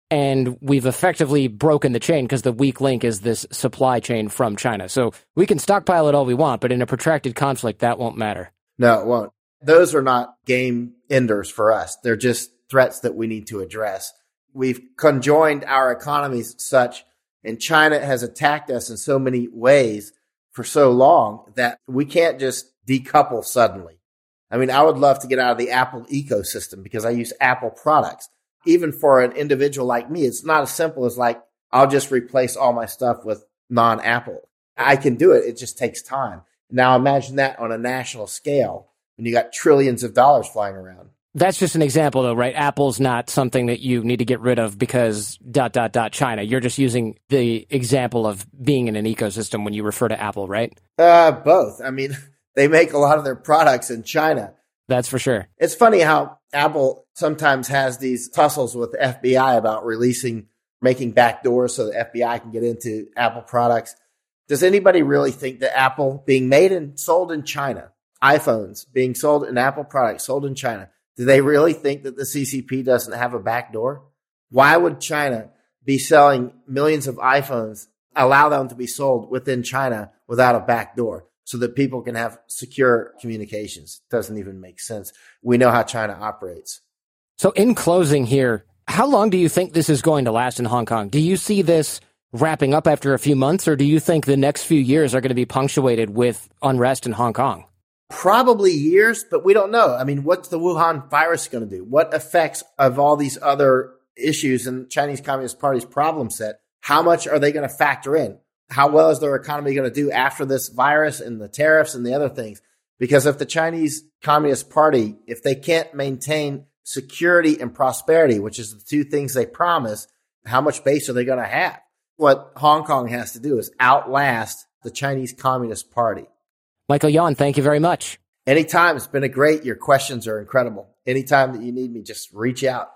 and we've effectively broken the chain because the weak link is this supply chain from China. So we can stockpile it all we want, but in a protracted conflict, that won't matter. No, it won't. Those are not game enders for us. They're just threats that we need to address. We've conjoined our economies such, and China has attacked us in so many ways for so long that we can't just decouple suddenly. I mean, I would love to get out of the Apple ecosystem because I use Apple products. Even for an individual like me, it's not as simple as like, I'll just replace all my stuff with non-Apple. I can do it. It just takes time. Now imagine that on a national scale when you got trillions of dollars flying around. That's just an example, though, right? Apple's not something that you need to get rid of because dot, dot, dot, China. You're just using the example of being in an ecosystem when you refer to Apple, right? Uh, both. I mean, they make a lot of their products in China. That's for sure. It's funny how Apple sometimes has these tussles with the F B I about releasing, making backdoors so the F B I can get into Apple products. Does anybody really think that Apple being made and sold in China, iPhones being sold in Apple products sold in China, do they really think that the C C P doesn't have a backdoor? Why would China be selling millions of iPhones, allow them to be sold within China without a backdoor so that people can have secure communications? Doesn't even make sense. We know how China operates. So in closing here, how long do you think this is going to last in Hong Kong? Do you see this wrapping up after a few months, or do you think the next few years are going to be punctuated with unrest in Hong Kong? Probably years, but we don't know. I mean, what's the Wuhan virus going to do? What effects of all these other issues in Chinese Communist Party's problem set, how much are they going to factor in? How well is their economy going to do after this virus and the tariffs and the other things? Because if the Chinese Communist Party, if they can't maintain security and prosperity, which is the two things they promise, how much base are they going to have? What Hong Kong has to do is outlast the Chinese Communist Party. Michael Yon, thank you very much. Anytime. It's been a great. Your questions are incredible. Anytime that you need me, just reach out.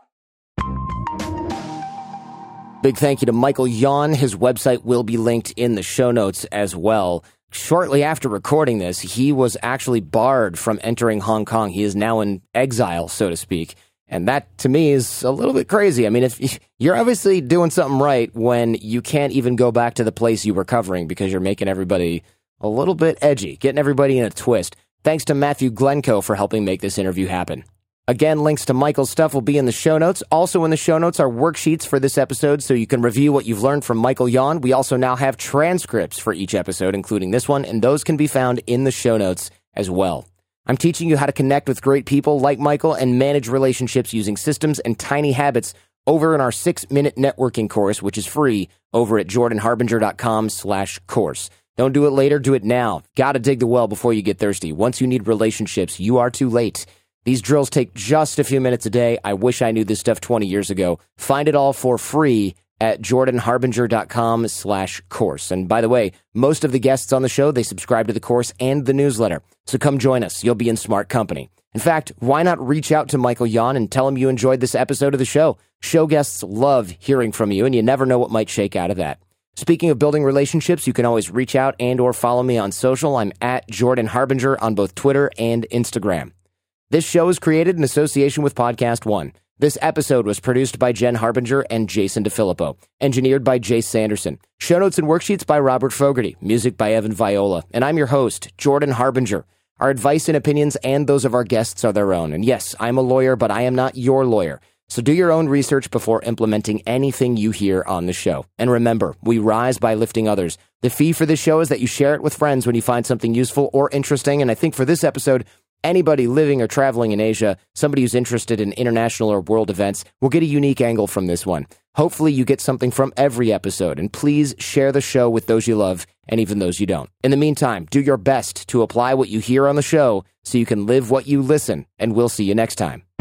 Big thank you to Michael Yon. His website will be linked in the show notes as well. Shortly after recording this, he was actually barred from entering Hong Kong. He is now in exile, so to speak. And that, to me, is a little bit crazy. I mean, if you're obviously doing something right when you can't even go back to the place you were covering because you're making everybody a little bit edgy, getting everybody in a twist. Thanks to Matthew Glencoe for helping make this interview happen. Again, links to Michael's stuff will be in the show notes. Also in the show notes are worksheets for this episode so you can review what you've learned from Michael Yon. We also now have transcripts for each episode, including this one, and those can be found in the show notes as well. I'm teaching you how to connect with great people like Michael and manage relationships using systems and tiny habits over in our six-minute networking course, which is free over at jordanharbinger.com slash course. Don't do it later, do it now. Gotta dig the well before you get thirsty. Once you need relationships, you are too late. These drills take just a few minutes a day. I wish I knew this stuff twenty years ago. Find it all for free at jordanharbinger.com slash course. And by the way, most of the guests on the show, they subscribe to the course and the newsletter. So come join us. You'll be in smart company. In fact, why not reach out to Michael Yon and tell him you enjoyed this episode of the show? Show guests love hearing from you, and you never know what might shake out of that. Speaking of building relationships, you can always reach out and or follow me on social. I'm at Jordan Harbinger on both Twitter and Instagram. This show is created in association with Podcast One. This episode was produced by Jen Harbinger and Jason DeFilippo. Engineered by Jace Sanderson. Show notes and worksheets by Robert Fogarty. Music by Evan Viola. And I'm your host, Jordan Harbinger. Our advice and opinions and those of our guests are their own. And yes, I'm a lawyer, but I am not your lawyer. So do your own research before implementing anything you hear on the show. And remember, we rise by lifting others. The fee for this show is that you share it with friends when you find something useful or interesting. And I think for this episode, anybody living or traveling in Asia, somebody who's interested in international or world events, will get a unique angle from this one. Hopefully you get something from every episode, and please share the show with those you love and even those you don't. In the meantime, do your best to apply what you hear on the show so you can live what you listen, and we'll see you next time.